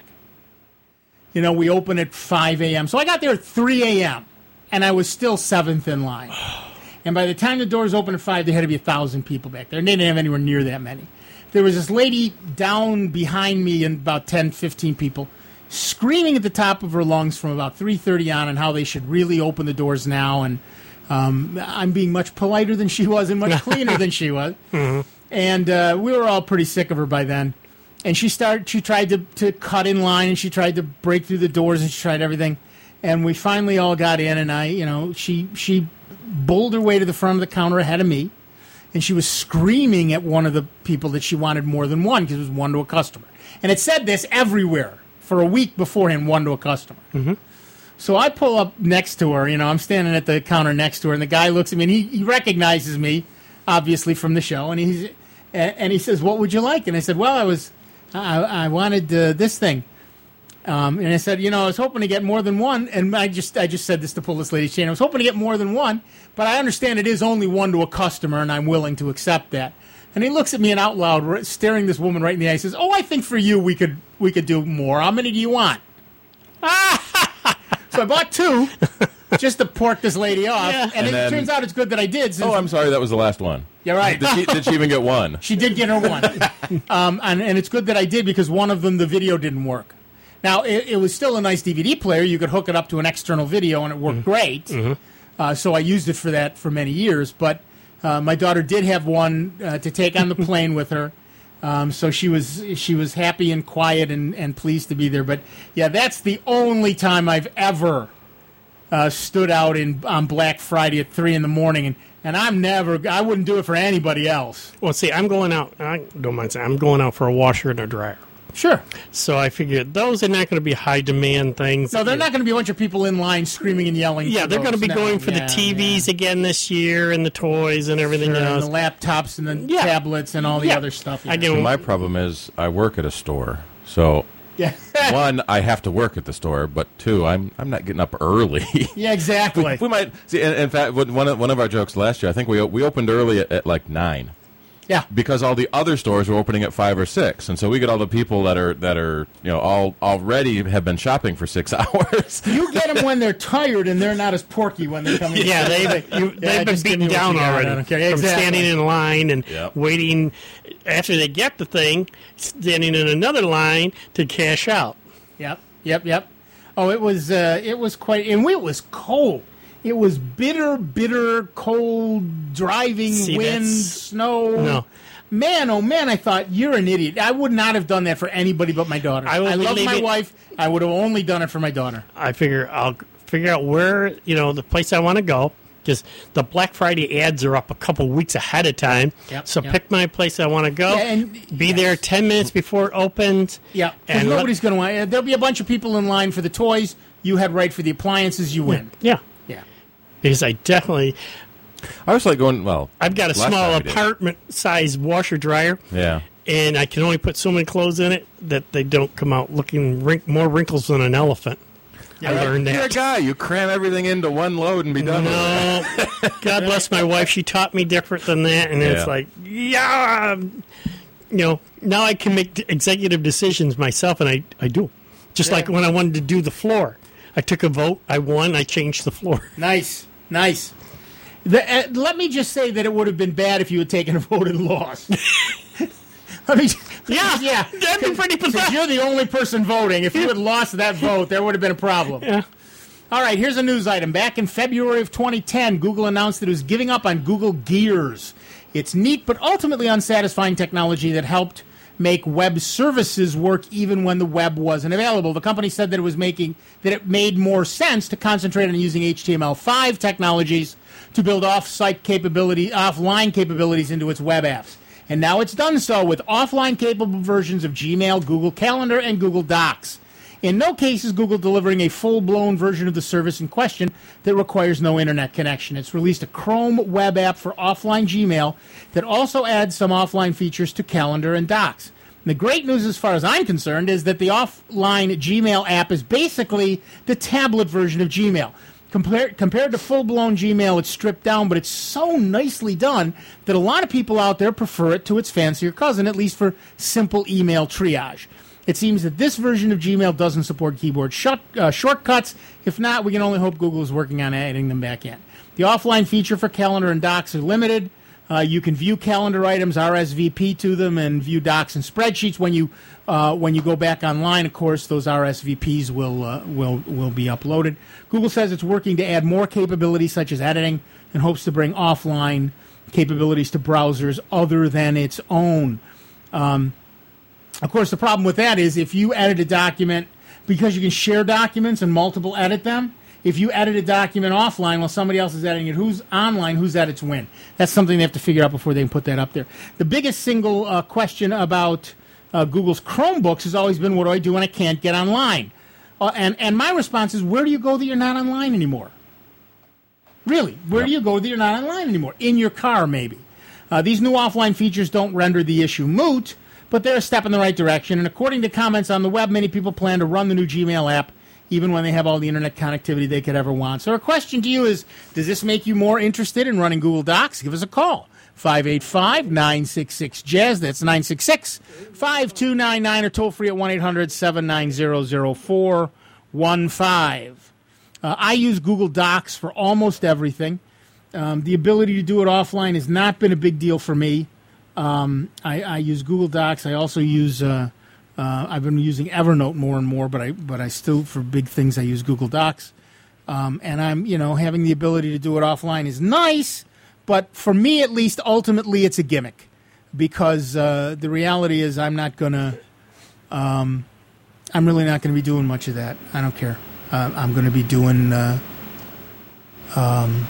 You know, we open at five a.m. So I got there at three a.m., and I was still seventh in line. And by the time the doors opened at five, there had to be a thousand people back there. And they didn't have anywhere near that many. There was this lady down behind me and about ten, fifteen people screaming at the top of her lungs from about three thirty on and how they should really open the doors now. And um, I'm being much politer than she was and much cleaner than she was. Mm-hmm. And uh, we were all pretty sick of her by then. And she started. She tried to, to cut in line, and she tried to break through the doors, and she tried everything. And we finally all got in, and I, you know, she she bowled her way to the front of the counter ahead of me, and she was screaming at one of the people that she wanted more than one because it was one to a customer. And it said this everywhere for a week beforehand, one to a customer. Mm-hmm. So I pull up next to her. You know, I'm standing at the counter next to her, and the guy looks at me, and he, he recognizes me, obviously from the show, and he's and he says, "What would you like?" And I said, "Well, I was, I, I wanted uh, this thing." Um, and I said, you know, I was hoping to get more than one, and I just, I just said this to pull this lady's chain. I was hoping to get more than one, but I understand it is only one to a customer, and I'm willing to accept that. And he looks at me and out loud, r- staring this woman right in the eye, says, "Oh, I think for you we could, we could do more. How many do you want?" So I bought two, just to pork this lady off, Yeah. and, And it then- turns out it's good that I did. Since Oh, I'm sorry, that was the last one. You're right. Did she, did she even get one? She did get her one, um, and, and it's good that I did because one of them, the video didn't work. Now, it, it was still a nice D V D player. You could hook it up to an external video, and it worked great. Mm-hmm. Uh, so I used it for that for many years. But uh, my daughter did have one uh, to take on the plane with her, um, so she was she was happy and quiet and, and pleased to be there. But yeah, that's the only time I've ever uh, stood out in on Black Friday at three in the morning, and, and I'm never I wouldn't do it for anybody else. Well, see, I'm going out. I don't mind saying I'm going out for a washer and a dryer. Sure. So I figured those are not going to be high demand things. No, they're not going to be a bunch of people in line screaming and yelling. Yeah, for they're going to those. be No, going for yeah, the T Vs yeah. again this year and the toys and everything Sure, else. and the laptops and the Yeah. tablets and all the Yeah. other stuff. I yeah. get My problem is I work at a store, so Yeah. one, I have to work at the store, but two, I'm I'm not getting up early. Yeah, exactly. we, we might see. In, in fact, one of, one of our jokes last year, I think we we opened early at, at like nine. Yeah. Because all the other stores were opening at five or six, and so we get all the people that are that are you know all already have been shopping for six hours. You get them when they're tired and they're not as porky when they come in. Yeah, they've, you, Yeah, they've been just give me beaten what down you got. already I don't care. from Exactly. standing in line and Yep. waiting after they get the thing, standing in another line to cash out. Yep, yep, yep. Oh, it was uh, it was quite, and it was cold. It was bitter, bitter, cold, driving, See, wind, that's- snow. No. Man, oh man, I thought, you're an idiot. I would not have done that for anybody but my daughter. I I, will love leave my it- wife. I would have only done it for my daughter. I figure I'll figure out where, you know, the place I want to go. Because the Black Friday ads are up a couple weeks ahead of time. Yep, so yep. pick my place I want to go. Yeah, and- be yes. there ten minutes before it opens. Yeah, because And let- nobody's going to want. There'll be a bunch of people in line for the toys. You head right for the appliances. You win. Yeah. Yeah. Because I definitely, I was like going, well, I've got a last small time we did. apartment-sized washer-dryer. Yeah. And I can only put so many clothes in it that they don't come out looking wrink- more wrinkles than an elephant. I learned You're a that. guy. You cram everything into one load and be done with No. God bless my wife. She taught me different than that. And Yeah. it's like, yeah. You know, now I can make d- executive decisions myself, and I, I do. Just Yeah. like when I wanted to do the floor. I took a vote. I won. I changed the floor. Nice, nice. The, uh, let me just say that it would have been bad if you had taken a vote and lost. Let me, Yeah, yeah, that'd be pretty because pathetic. you're the only person voting. If you had lost that vote, there would have been a problem. Yeah. All right, here's a news item. Back in February of twenty ten, Google announced that it was giving up on Google Gears. It's neat but ultimately unsatisfying technology that helped make web services work even when the web wasn't available. The company said that it was making that it made more sense to concentrate on using H T M L five technologies to build off-site capability, offline capabilities into its web apps. And now it's done so with offline capable versions of Gmail, Google Calendar, and Google Docs. In no case is Google delivering a full-blown version of the service in question that requires no internet connection. It's released a Chrome web app for offline Gmail that also adds some offline features to Calendar and Docs. And the great news, as far as I'm concerned, is that the offline Gmail app is basically the tablet version of Gmail. Compared, compared to full-blown Gmail, it's stripped down, but it's so nicely done that a lot of people out there prefer it to its fancier cousin, at least for simple email triage. It seems that this version of Gmail doesn't support keyboard shut, uh, shortcuts. If not, we can only hope Google is working on adding them back in. The offline feature for Calendar and Docs are limited. Uh, you can view calendar items, R S V P to them, and view docs and spreadsheets. When you uh, when you go back online, of course, those R S V Ps will uh, will will be uploaded. Google says it's working to add more capabilities such as editing and hopes to bring offline capabilities to browsers other than its own. Um, of course, the problem with that is if you edit a document, because you can share documents and multiple edit them, if you edit a document offline while somebody else is editing it, who's online, who's edits when? That's something they have to figure out before they can put that up there. The biggest single uh, question about uh, Google's Chromebooks has always been, what do I do when I can't get online? Uh, and, and my response is, where do you go that you're not online anymore? Really, where Yep. do you go that you're not online anymore? In your car, maybe. Uh, these new offline features don't render the issue moot, but they're a step in the right direction. And according to comments on the web, many people plan to run the new Gmail app even when they have all the internet connectivity they could ever want. So our question to you is, does this make you more interested in running Google Docs? Give us a call. five eight five, nine six six, jazz. That's nine six six, five two nine nine, or toll free at one eight hundred, seven nine zero, zero four one five. Uh, I use Google Docs for almost everything. Um, the ability to do it offline has not been a big deal for me. Um, I, I use Google Docs. I also use... Uh, Uh, I've been using Evernote more and more, but I but I still, for big things, I use Google Docs. Um, and I'm, you know, having the ability to do it offline is nice, but for me at least, ultimately, it's a gimmick because uh, the reality is I'm not gonna, um, I'm really not going to be doing much of that. I don't care. Uh, I'm going to be doing uh, um,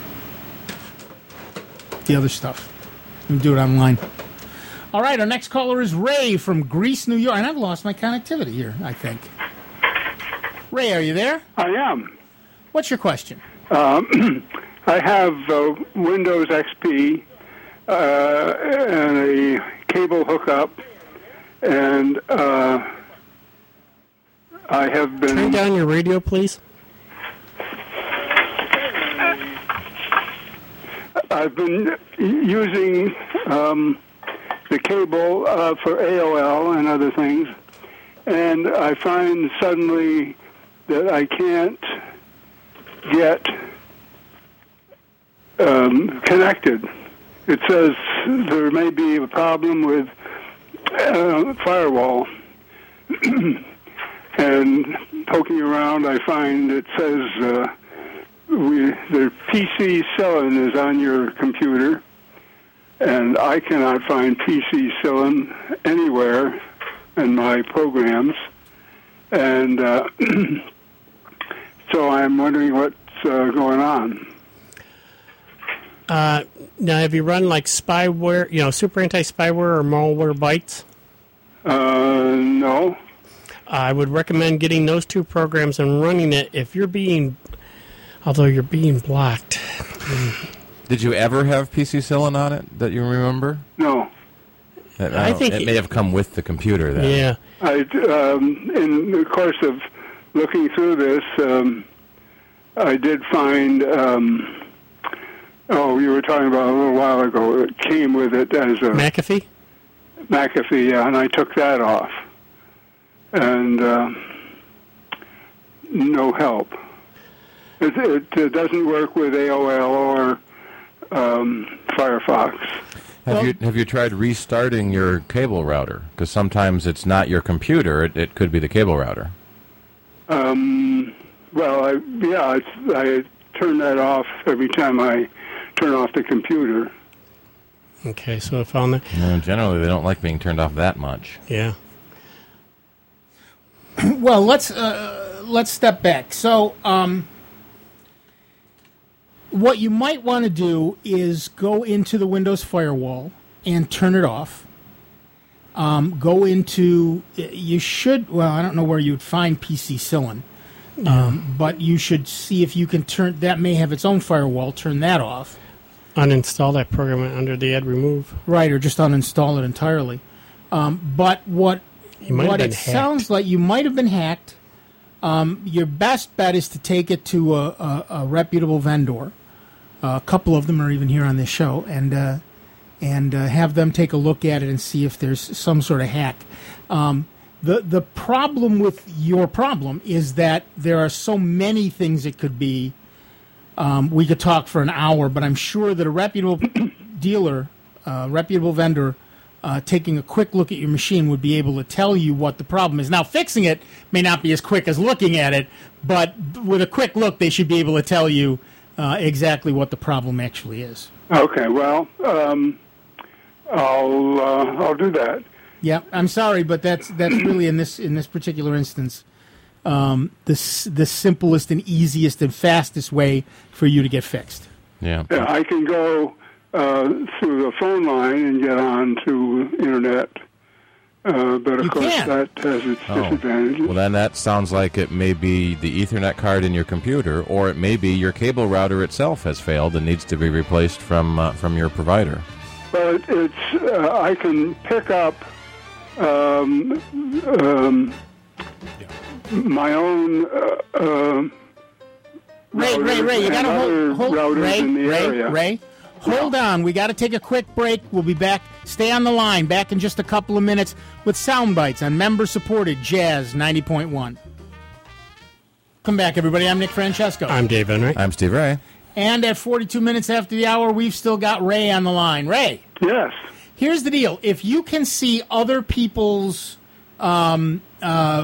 the other stuff. I'm gonna do it online. All right, our next caller is Ray from Greece, New York. And I've lost my connectivity here, I think. Ray, are you there? I am. What's your question? Um, I have uh, Windows X P uh, and a cable hookup, and uh, I have been... Turn down your radio, please. I've been using... Um, the cable uh, for A O L and other things, and I find suddenly that I can't get um, connected. It says there may be a problem with uh, firewall, and poking around I find it says uh, we, the P C Cillin is on your computer, and I cannot find P C Cillin anywhere in my programs. And uh, so I'm wondering what's uh, going on. Uh, now, have you run like spyware, you know, super anti-spyware or malware bytes? Uh, no. I would recommend getting those two programs and running it if you're being, although you're being blocked. Did you ever have P C Cillin on it that you remember? No. I, I don't- think it it- may have come with the computer then. Yeah. I, um, in the course of looking through this, um, I did find, um, oh, you were talking about a little while ago, it came with it as a... McAfee? McAfee, yeah, and I took that off. And uh, no help. It, it, it doesn't work with A O L or um, Firefox. Have you have you tried restarting your cable router? Because sometimes it's not your computer; it, it could be the cable router. Um, well, I, yeah, it's, I turn that off every time I turn off the computer. Okay, so I found that. You know, generally, they don't like being turned off that much. Yeah. Well, let's uh, let's step back. So, um, what you might want to do is go into the Windows firewall and turn it off. Um, go into you should well, I don't know where you would find P C Cillin, um, but you should see if you can turn that may have its own firewall. Turn that off. Uninstall that program under the add remove. Right, or just uninstall it entirely. Um, but what You might have what been it hacked. sounds like you might have been hacked. Um, your best bet is to take it to a, a, a reputable vendor. Uh, a couple of them are even here on this show, and uh, and uh, have them take a look at it and see if there's some sort of hack. Um, the the problem with your problem is that there are so many things it could be. Um, we could talk for an hour, but I'm sure that a reputable dealer, uh, reputable vendor, uh, taking a quick look at your machine would be able to tell you what the problem is. Now, fixing it may not be as quick as looking at it, but with a quick look, they should be able to tell you uh, exactly what the problem actually is. Okay, well, um, I'll uh, I'll do that. Yeah, I'm sorry, but that's that's really in this in this particular instance, um, the s- the simplest and easiest and fastest way for you to get fixed. Yeah. Yeah, I can go uh, through the phone line and get on to internet, uh, but of You course can. that has its Oh. disadvantages. Well, then that sounds like it may be the Ethernet card in your computer, or it may be your cable router itself has failed and needs to be replaced from uh, from your provider. But it's uh, I can pick up um, um, my own. Uh, uh, Ray, Ray, Ray, you and got to other hold, hold routers Ray, in the Ray, area. Ray, hold on. We got to take a quick break. We'll be back. Stay on the line. Back in just a couple of minutes with Sound Bites on member-supported Jazz ninety point one. Come back, everybody. I'm Nick Francesco. I'm Dave Enright. I'm Steve Ray. And at forty-two minutes after the hour, we've still got Ray on the line. Ray. Yes. Here's the deal. If you can see other people's um, uh,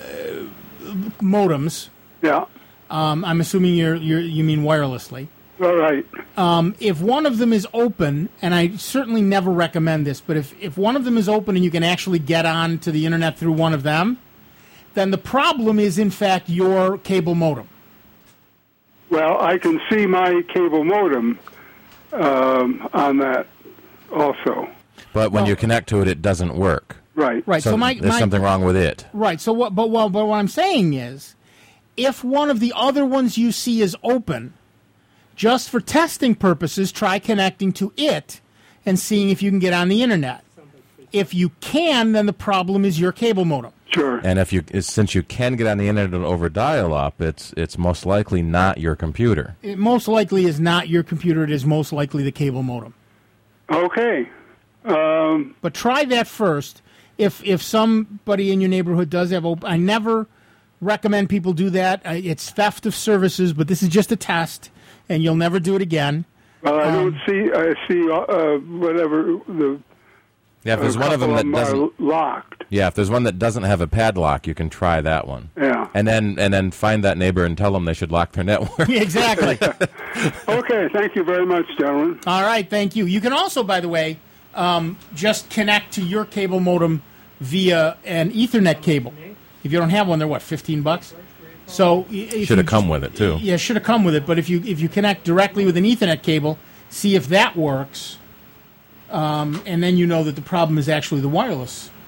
modems, yeah, um, I'm assuming you're, you're, you mean wirelessly. All right. Um, if one of them is open, and I certainly never recommend this, but if, if one of them is open and you can actually get on to the internet through one of them, then the problem is, in fact, your cable modem. Well, I can see my cable modem um, on that also. But when you connect to it, it doesn't work. Right. Right. So, my, there's my, something wrong with it. Right. So what? But well, but what I'm saying is, if one of the other ones you see is open, just for testing purposes, try connecting to it and seeing if you can get on the internet. If you can, then the problem is your cable modem. Sure. And if you, since you can get on the internet over dial-up, it's it's most likely not your computer. It most likely is not your computer. It is most likely the cable modem. Okay. Um, but try that first. If if somebody in your neighborhood does have open, I never recommend people do that. I- It's theft of services, but this is just a test, and you'll never do it again. Well, I Um, don't see. I see uh, whatever the. Yeah, if there's a one of them couple that are doesn't locked. Yeah, if there's one that doesn't have a padlock, you can try that one. Yeah. And then and then find that neighbor and tell them they should lock their network. Exactly. Okay. Thank you very much, gentlemen. All right, thank you. You can also, by the way, um, just connect to your cable modem via an Ethernet cable. If you don't have one, they're what, fifteen bucks? So if Should have you come just- with it too. Yeah, should have come with it. But if you if you connect directly with an Ethernet cable, see if that works, um, and then you know that the problem is actually the wireless.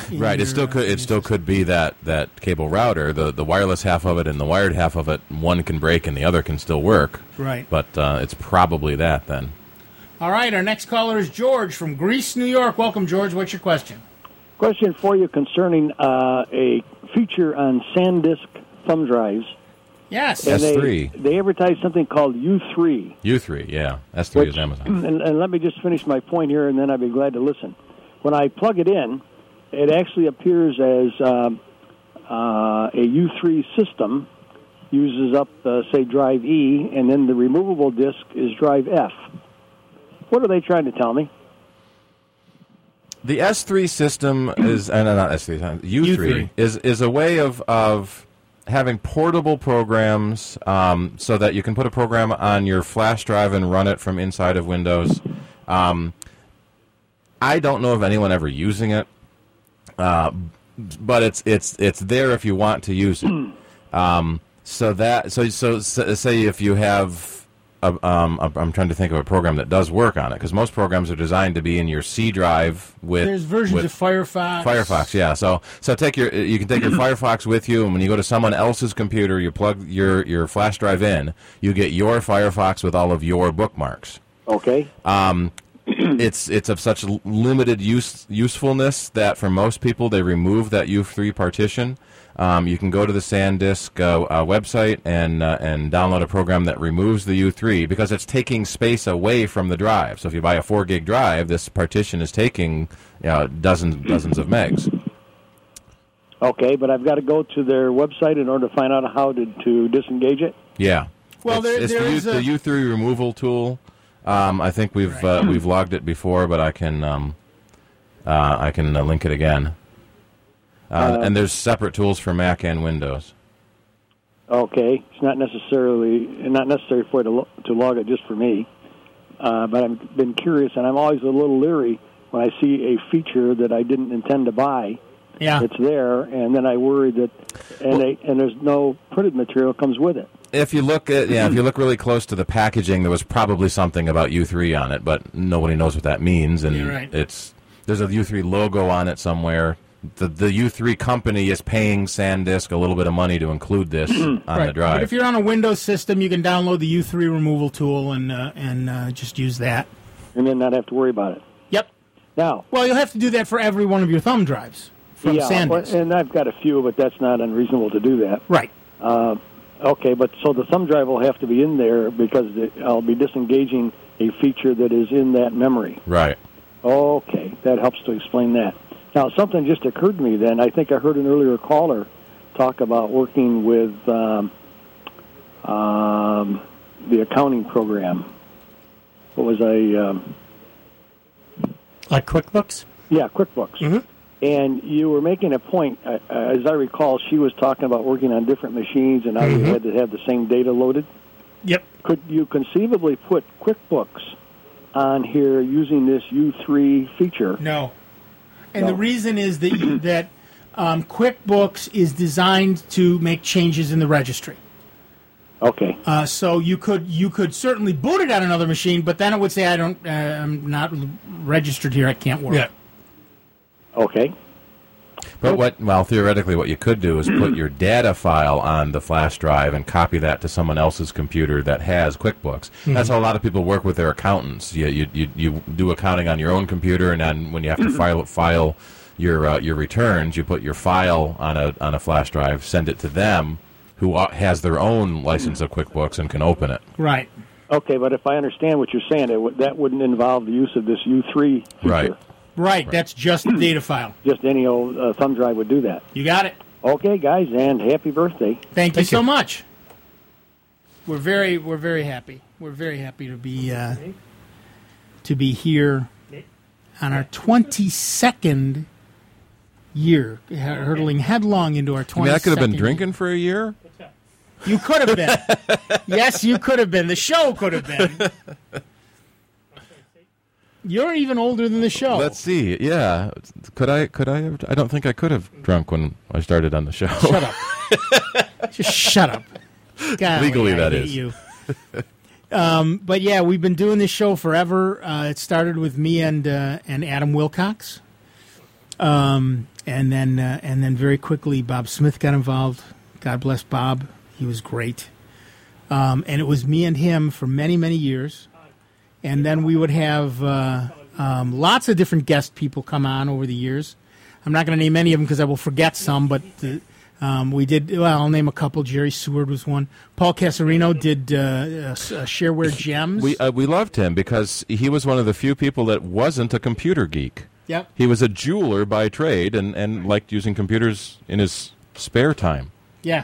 in Right. your, It still could. It still could be that, that cable router, the the wireless half of it and the wired half of it. One can break and the other can still work. Right. But uh, it's probably that then. All right. Our next caller is George from Greece, New York. Welcome, George. What's your question? Question for you concerning uh, a feature on SanDisk thumb drives. Yes. And S three. They, they advertise something called U three. U three, yeah. S three is Amazon. And, and let me just finish my point here, and then I'd be glad to listen. When I plug it in, it actually appears as um, uh, a U three system, uses up, uh, say, drive E, and then the removable disk is drive F. What are they trying to tell me? The S three system is, uh, no, not S three, U three, U three. is is a way of of having portable programs, um, so that you can put a program on your flash drive and run it from inside of Windows. Um, I don't know of anyone ever using it, uh, but it's it's it's there if you want to use it. Um, so that so so, so say if you have. Uh, um, I'm trying to think of a program that does work on it, because most programs are designed to be in your C drive with. There's versions with of Firefox. Firefox, yeah. So, so take your you can take your Firefox with you, and when you go to someone else's computer, you plug your your flash drive in. You get your Firefox with all of your bookmarks. Okay. Um, it's it's of such limited use usefulness that for most people they remove that U three partition. Um, you can go to the SanDisk uh, uh, website and uh, and download a program that removes the U three, because it's taking space away from the drive. So if you buy a four gig drive, this partition is taking you know, dozens dozens of megs. Okay, but I've got to go to their website in order to find out how to, to disengage it? Yeah. Well, it's, there- it's there the, U, is a- the U three removal tool. Um, I think we've uh, we've logged it before, but I can um, uh, I can uh, link it again. Uh, Uh, and there's separate tools for Mac and Windows. Okay, it's not necessarily not necessary for it to, lo- to log it just for me, uh, but I've been curious, and I'm always a little leery when I see a feature that I didn't intend to buy. Yeah, it's there, and then I worry that, and Well- they, and there's no printed material comes with it. If you look at yeah, if you look really close to the packaging, there was probably something about U three on it, but nobody knows what that means, and You're right. it's there's a U three logo on it somewhere. The the U three company is paying SanDisk a little bit of money to include this on right. the drive. But if you're on a Windows system, you can download the U three removal tool and uh, and uh, just use that. And then not have to worry about it. Yep. Now, well, you'll have to do that for every one of your thumb drives from yeah, SanDisk. well, and I've got a few, but that's not unreasonable to do that. Right. Uh, okay, but so the thumb drive will have to be in there because the, I'll be disengaging a feature that is in that memory. Right. Okay, that helps to explain that. Now, something just occurred to me then. I think I heard an earlier caller talk about working with um, um, the accounting program. What was I... Um, Like QuickBooks? Yeah, QuickBooks. Mm-hmm. And you were making a point, uh, as I recall, she was talking about working on different machines and how Mm-hmm. you had to have the same data loaded. Yep. Could you conceivably put QuickBooks on here using this U three feature? No. And No. the reason is that you, that um, QuickBooks is designed to make changes in the registry. Okay. Uh, so you could you could certainly boot it on another machine, but then it would say I don't uh, I'm not registered here. I can't work. Yeah. Okay. But what, well, theoretically, what you could do is put your data file on the flash drive and copy that to someone else's computer that has QuickBooks. Mhm. That's how a lot of people work with their accountants. You you you, you do accounting on your own computer, and then when you have to file file your uh, your returns, you put your file on a on a flash drive, send it to them, who uh, has their own license of QuickBooks and can open it. Right. Okay, but if I understand what you're saying, it w- that wouldn't involve the use of this U three feature. Right. Right. That's just the data file. Just any old uh, thumb drive would do that. You got it. Okay, guys, and happy birthday. Thank you so much. We're very we're very happy. We're very happy to be uh, to be here on our twenty-second year, hurtling headlong into our I mean, twenty-second. I could have been year. drinking for a year. You could have been. Yes, you could have been. The show could have been. You're even older than the show. Let's see. Yeah, could I? Could I have? I don't think I could have drunk when I started on the show. Shut up. Just shut up. Golly, Legally, I that hate is. You. Um, but yeah, we've been doing this show forever. Uh, it started with me and uh, and Adam Wilcox. Um, and then uh, and then very quickly, Bob Smith got involved. God bless Bob. He was great. Um, and it was me and him for many, many years. And then we would have uh, um, lots of different guest people come on over the years. I'm not going to name any of them because I will forget some, but uh, um, we did, well, I'll name a couple. Jerry Seward was one. Paul Casarino did uh, uh, Shareware Gems. We uh, we loved him because he was one of the few people that wasn't a computer geek. Yep. He was a jeweler by trade and, and liked using computers in his spare time. Yeah.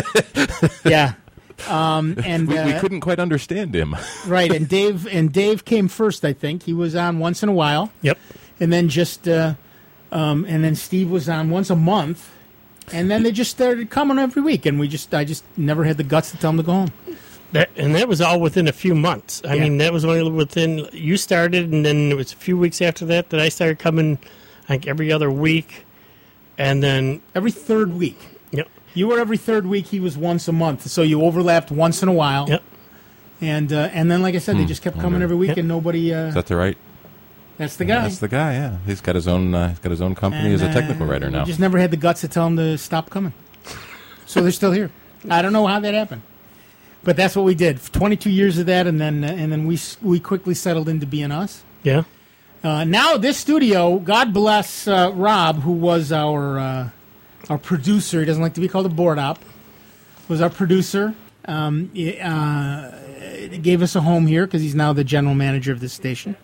yeah. Um, and we, uh, we couldn't quite understand him. Right, and Dave and Dave came first, I think. He was on once in a while. Yep. And then just uh, um, and then Steve was on once a month. And then they just started coming every week, and we just I just never had the guts to tell them to go home. That, and that was all within a few months. I Yeah. mean, that was only within, you started, and then it was a few weeks after that that I started coming, like, every other week. And then... Every third week. Yep. You were every third week, he was once a month. So you overlapped once in a while. Yep. And uh, and then, like I said, they Hmm. just kept coming Wonder- every week, Yep. and nobody... Uh, Is that the right? that's the guy. That's the guy. Yeah, he's got his own. Uh, he's got his own company And, as a technical uh, writer now. We just never had the guts to tell them to stop coming. So they're still here. I don't know how that happened. But that's what we did. twenty-two years of that, and then uh, and then we we quickly settled into being us. Yeah. Uh, now this studio, God bless uh, Rob, who was our uh, our producer. He doesn't like to be called a board op. Was our producer. Um, he, uh, he gave us a home here because he's now the general manager of this station.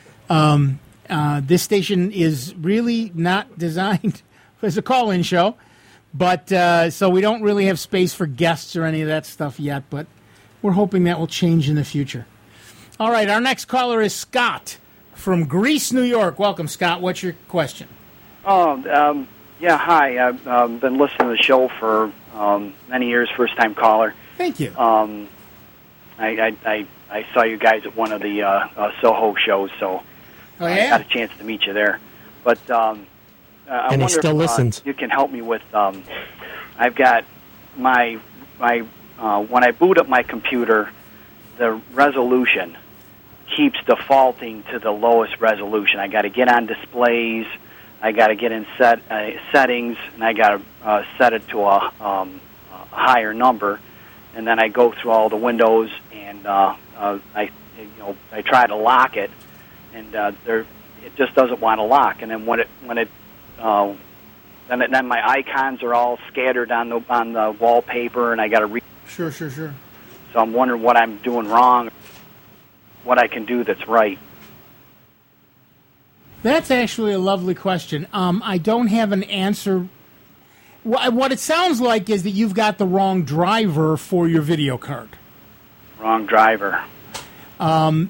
Um, uh, this station is really not designed as a call-in show. But uh, so we don't really have space for guests or any of that stuff yet, but we're hoping that will change in the future. All right, our next caller is Scott from Greece, New York. Welcome, Scott. What's your question? Oh, um, yeah, hi. I've um, been listening to the show for um, many years, first-time caller. Thank you. Um, I, I, I, I saw you guys at one of the uh, uh, Soho shows, so Oh, I yeah? got a chance to meet you there. But um, uh, I And he wonder still if listens. Uh, you can help me with. Um, I've got my my uh, when I boot up my computer, the resolution keeps defaulting to the lowest resolution. I got to get on displays. I got to get in set uh, settings, and I got to uh, set it to a, um, a higher number. And then I go through all the windows, and uh, uh, I you know I try to lock it, and uh, there it just doesn't want to lock. And then when it when it uh, then it, then my icons are all scattered on the on the wallpaper, and I got to read. Sure, sure, sure. So I'm wondering what I'm doing wrong, what I can do that's right. That's actually a lovely question. Um, I don't have an answer. Wh- What it sounds like is that you've got the wrong driver for your video card. Wrong driver. Um,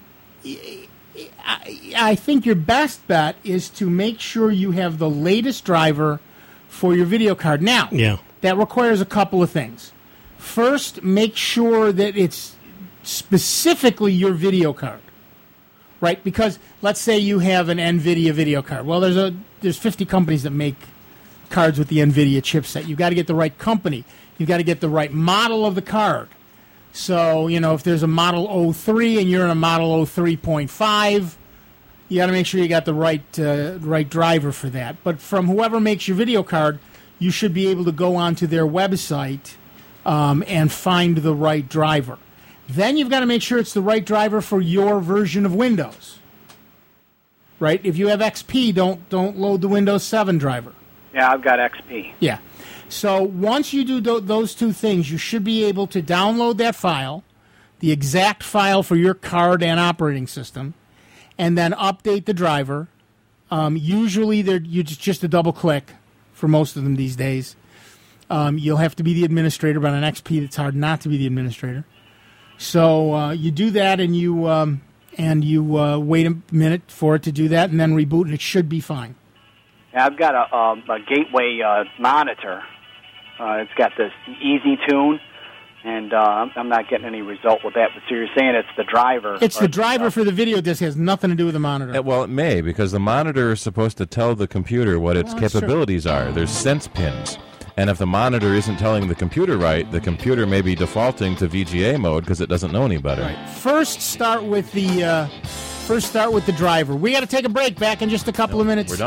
I, I think your best bet is to make sure you have the latest driver for your video card. Now, Yeah. that requires a couple of things. First, make sure that it's specifically your video card, right? Because let's say you have an NVIDIA video card. Well, there's a there's fifty companies that make cards with the NVIDIA chipset. You've got to get the right company. You've got to get the right model of the card. So, you know, if there's a Model oh three and you're in a Model oh three point five, you got to make sure you got the right uh, right driver for that. But from whoever makes your video card, you should be able to go onto their website um, and find the right driver. Then you've got to make sure it's the right driver for your version of Windows. Right? If you have X P, don't don't load the Windows seven driver. Yeah, I've got X P. Yeah. So once you do th- those two things, you should be able to download that file, the exact file for your card and operating system, and then update the driver. Um, usually, they're you just, just a double click for most of them these days. Um, you'll have to be the administrator, but on X P, it's hard not to be the administrator. So uh, you do that, and you um, and you uh, wait a minute for it to do that, and then reboot, and it should be fine. Yeah, I've got a, um, a gateway uh, monitor. Uh, it's got this Easy Tune, and uh, I'm, I'm not getting any result with that. But so you're saying it's the driver? It's or- the driver for the video disc. It has nothing to do with the monitor. Uh, well, it may, because the monitor is supposed to tell the computer what its Well, that's true. capabilities are. There's sense pins. And if the monitor isn't telling the computer right, the computer may be defaulting to V G A mode because it doesn't know any better. First, start with the uh, first start with the driver. We got to take a break. Back in just a couple of minutes. We're done.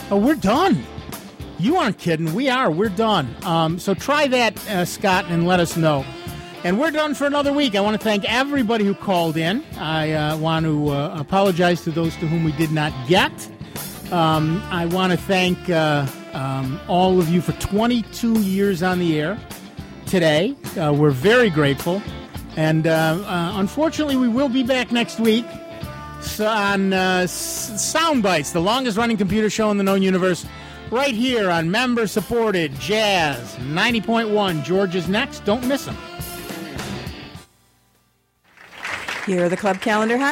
Oh, we're done. You aren't kidding. We are. We're done. Um, so try that, uh, Scott, and let us know. And we're done for another week. I want to thank everybody who called in. I uh, want to uh, apologize to those to whom we did not get. Um, I want to thank uh, um, all of you for twenty-two years on the air today. Uh, we're very grateful. And uh, uh, unfortunately, we will be back next week on uh, Sound Bites, the longest-running computer show in the known universe, right here on member-supported Jazz ninety point one. George is next. Don't miss him. Here are the club calendar highlights.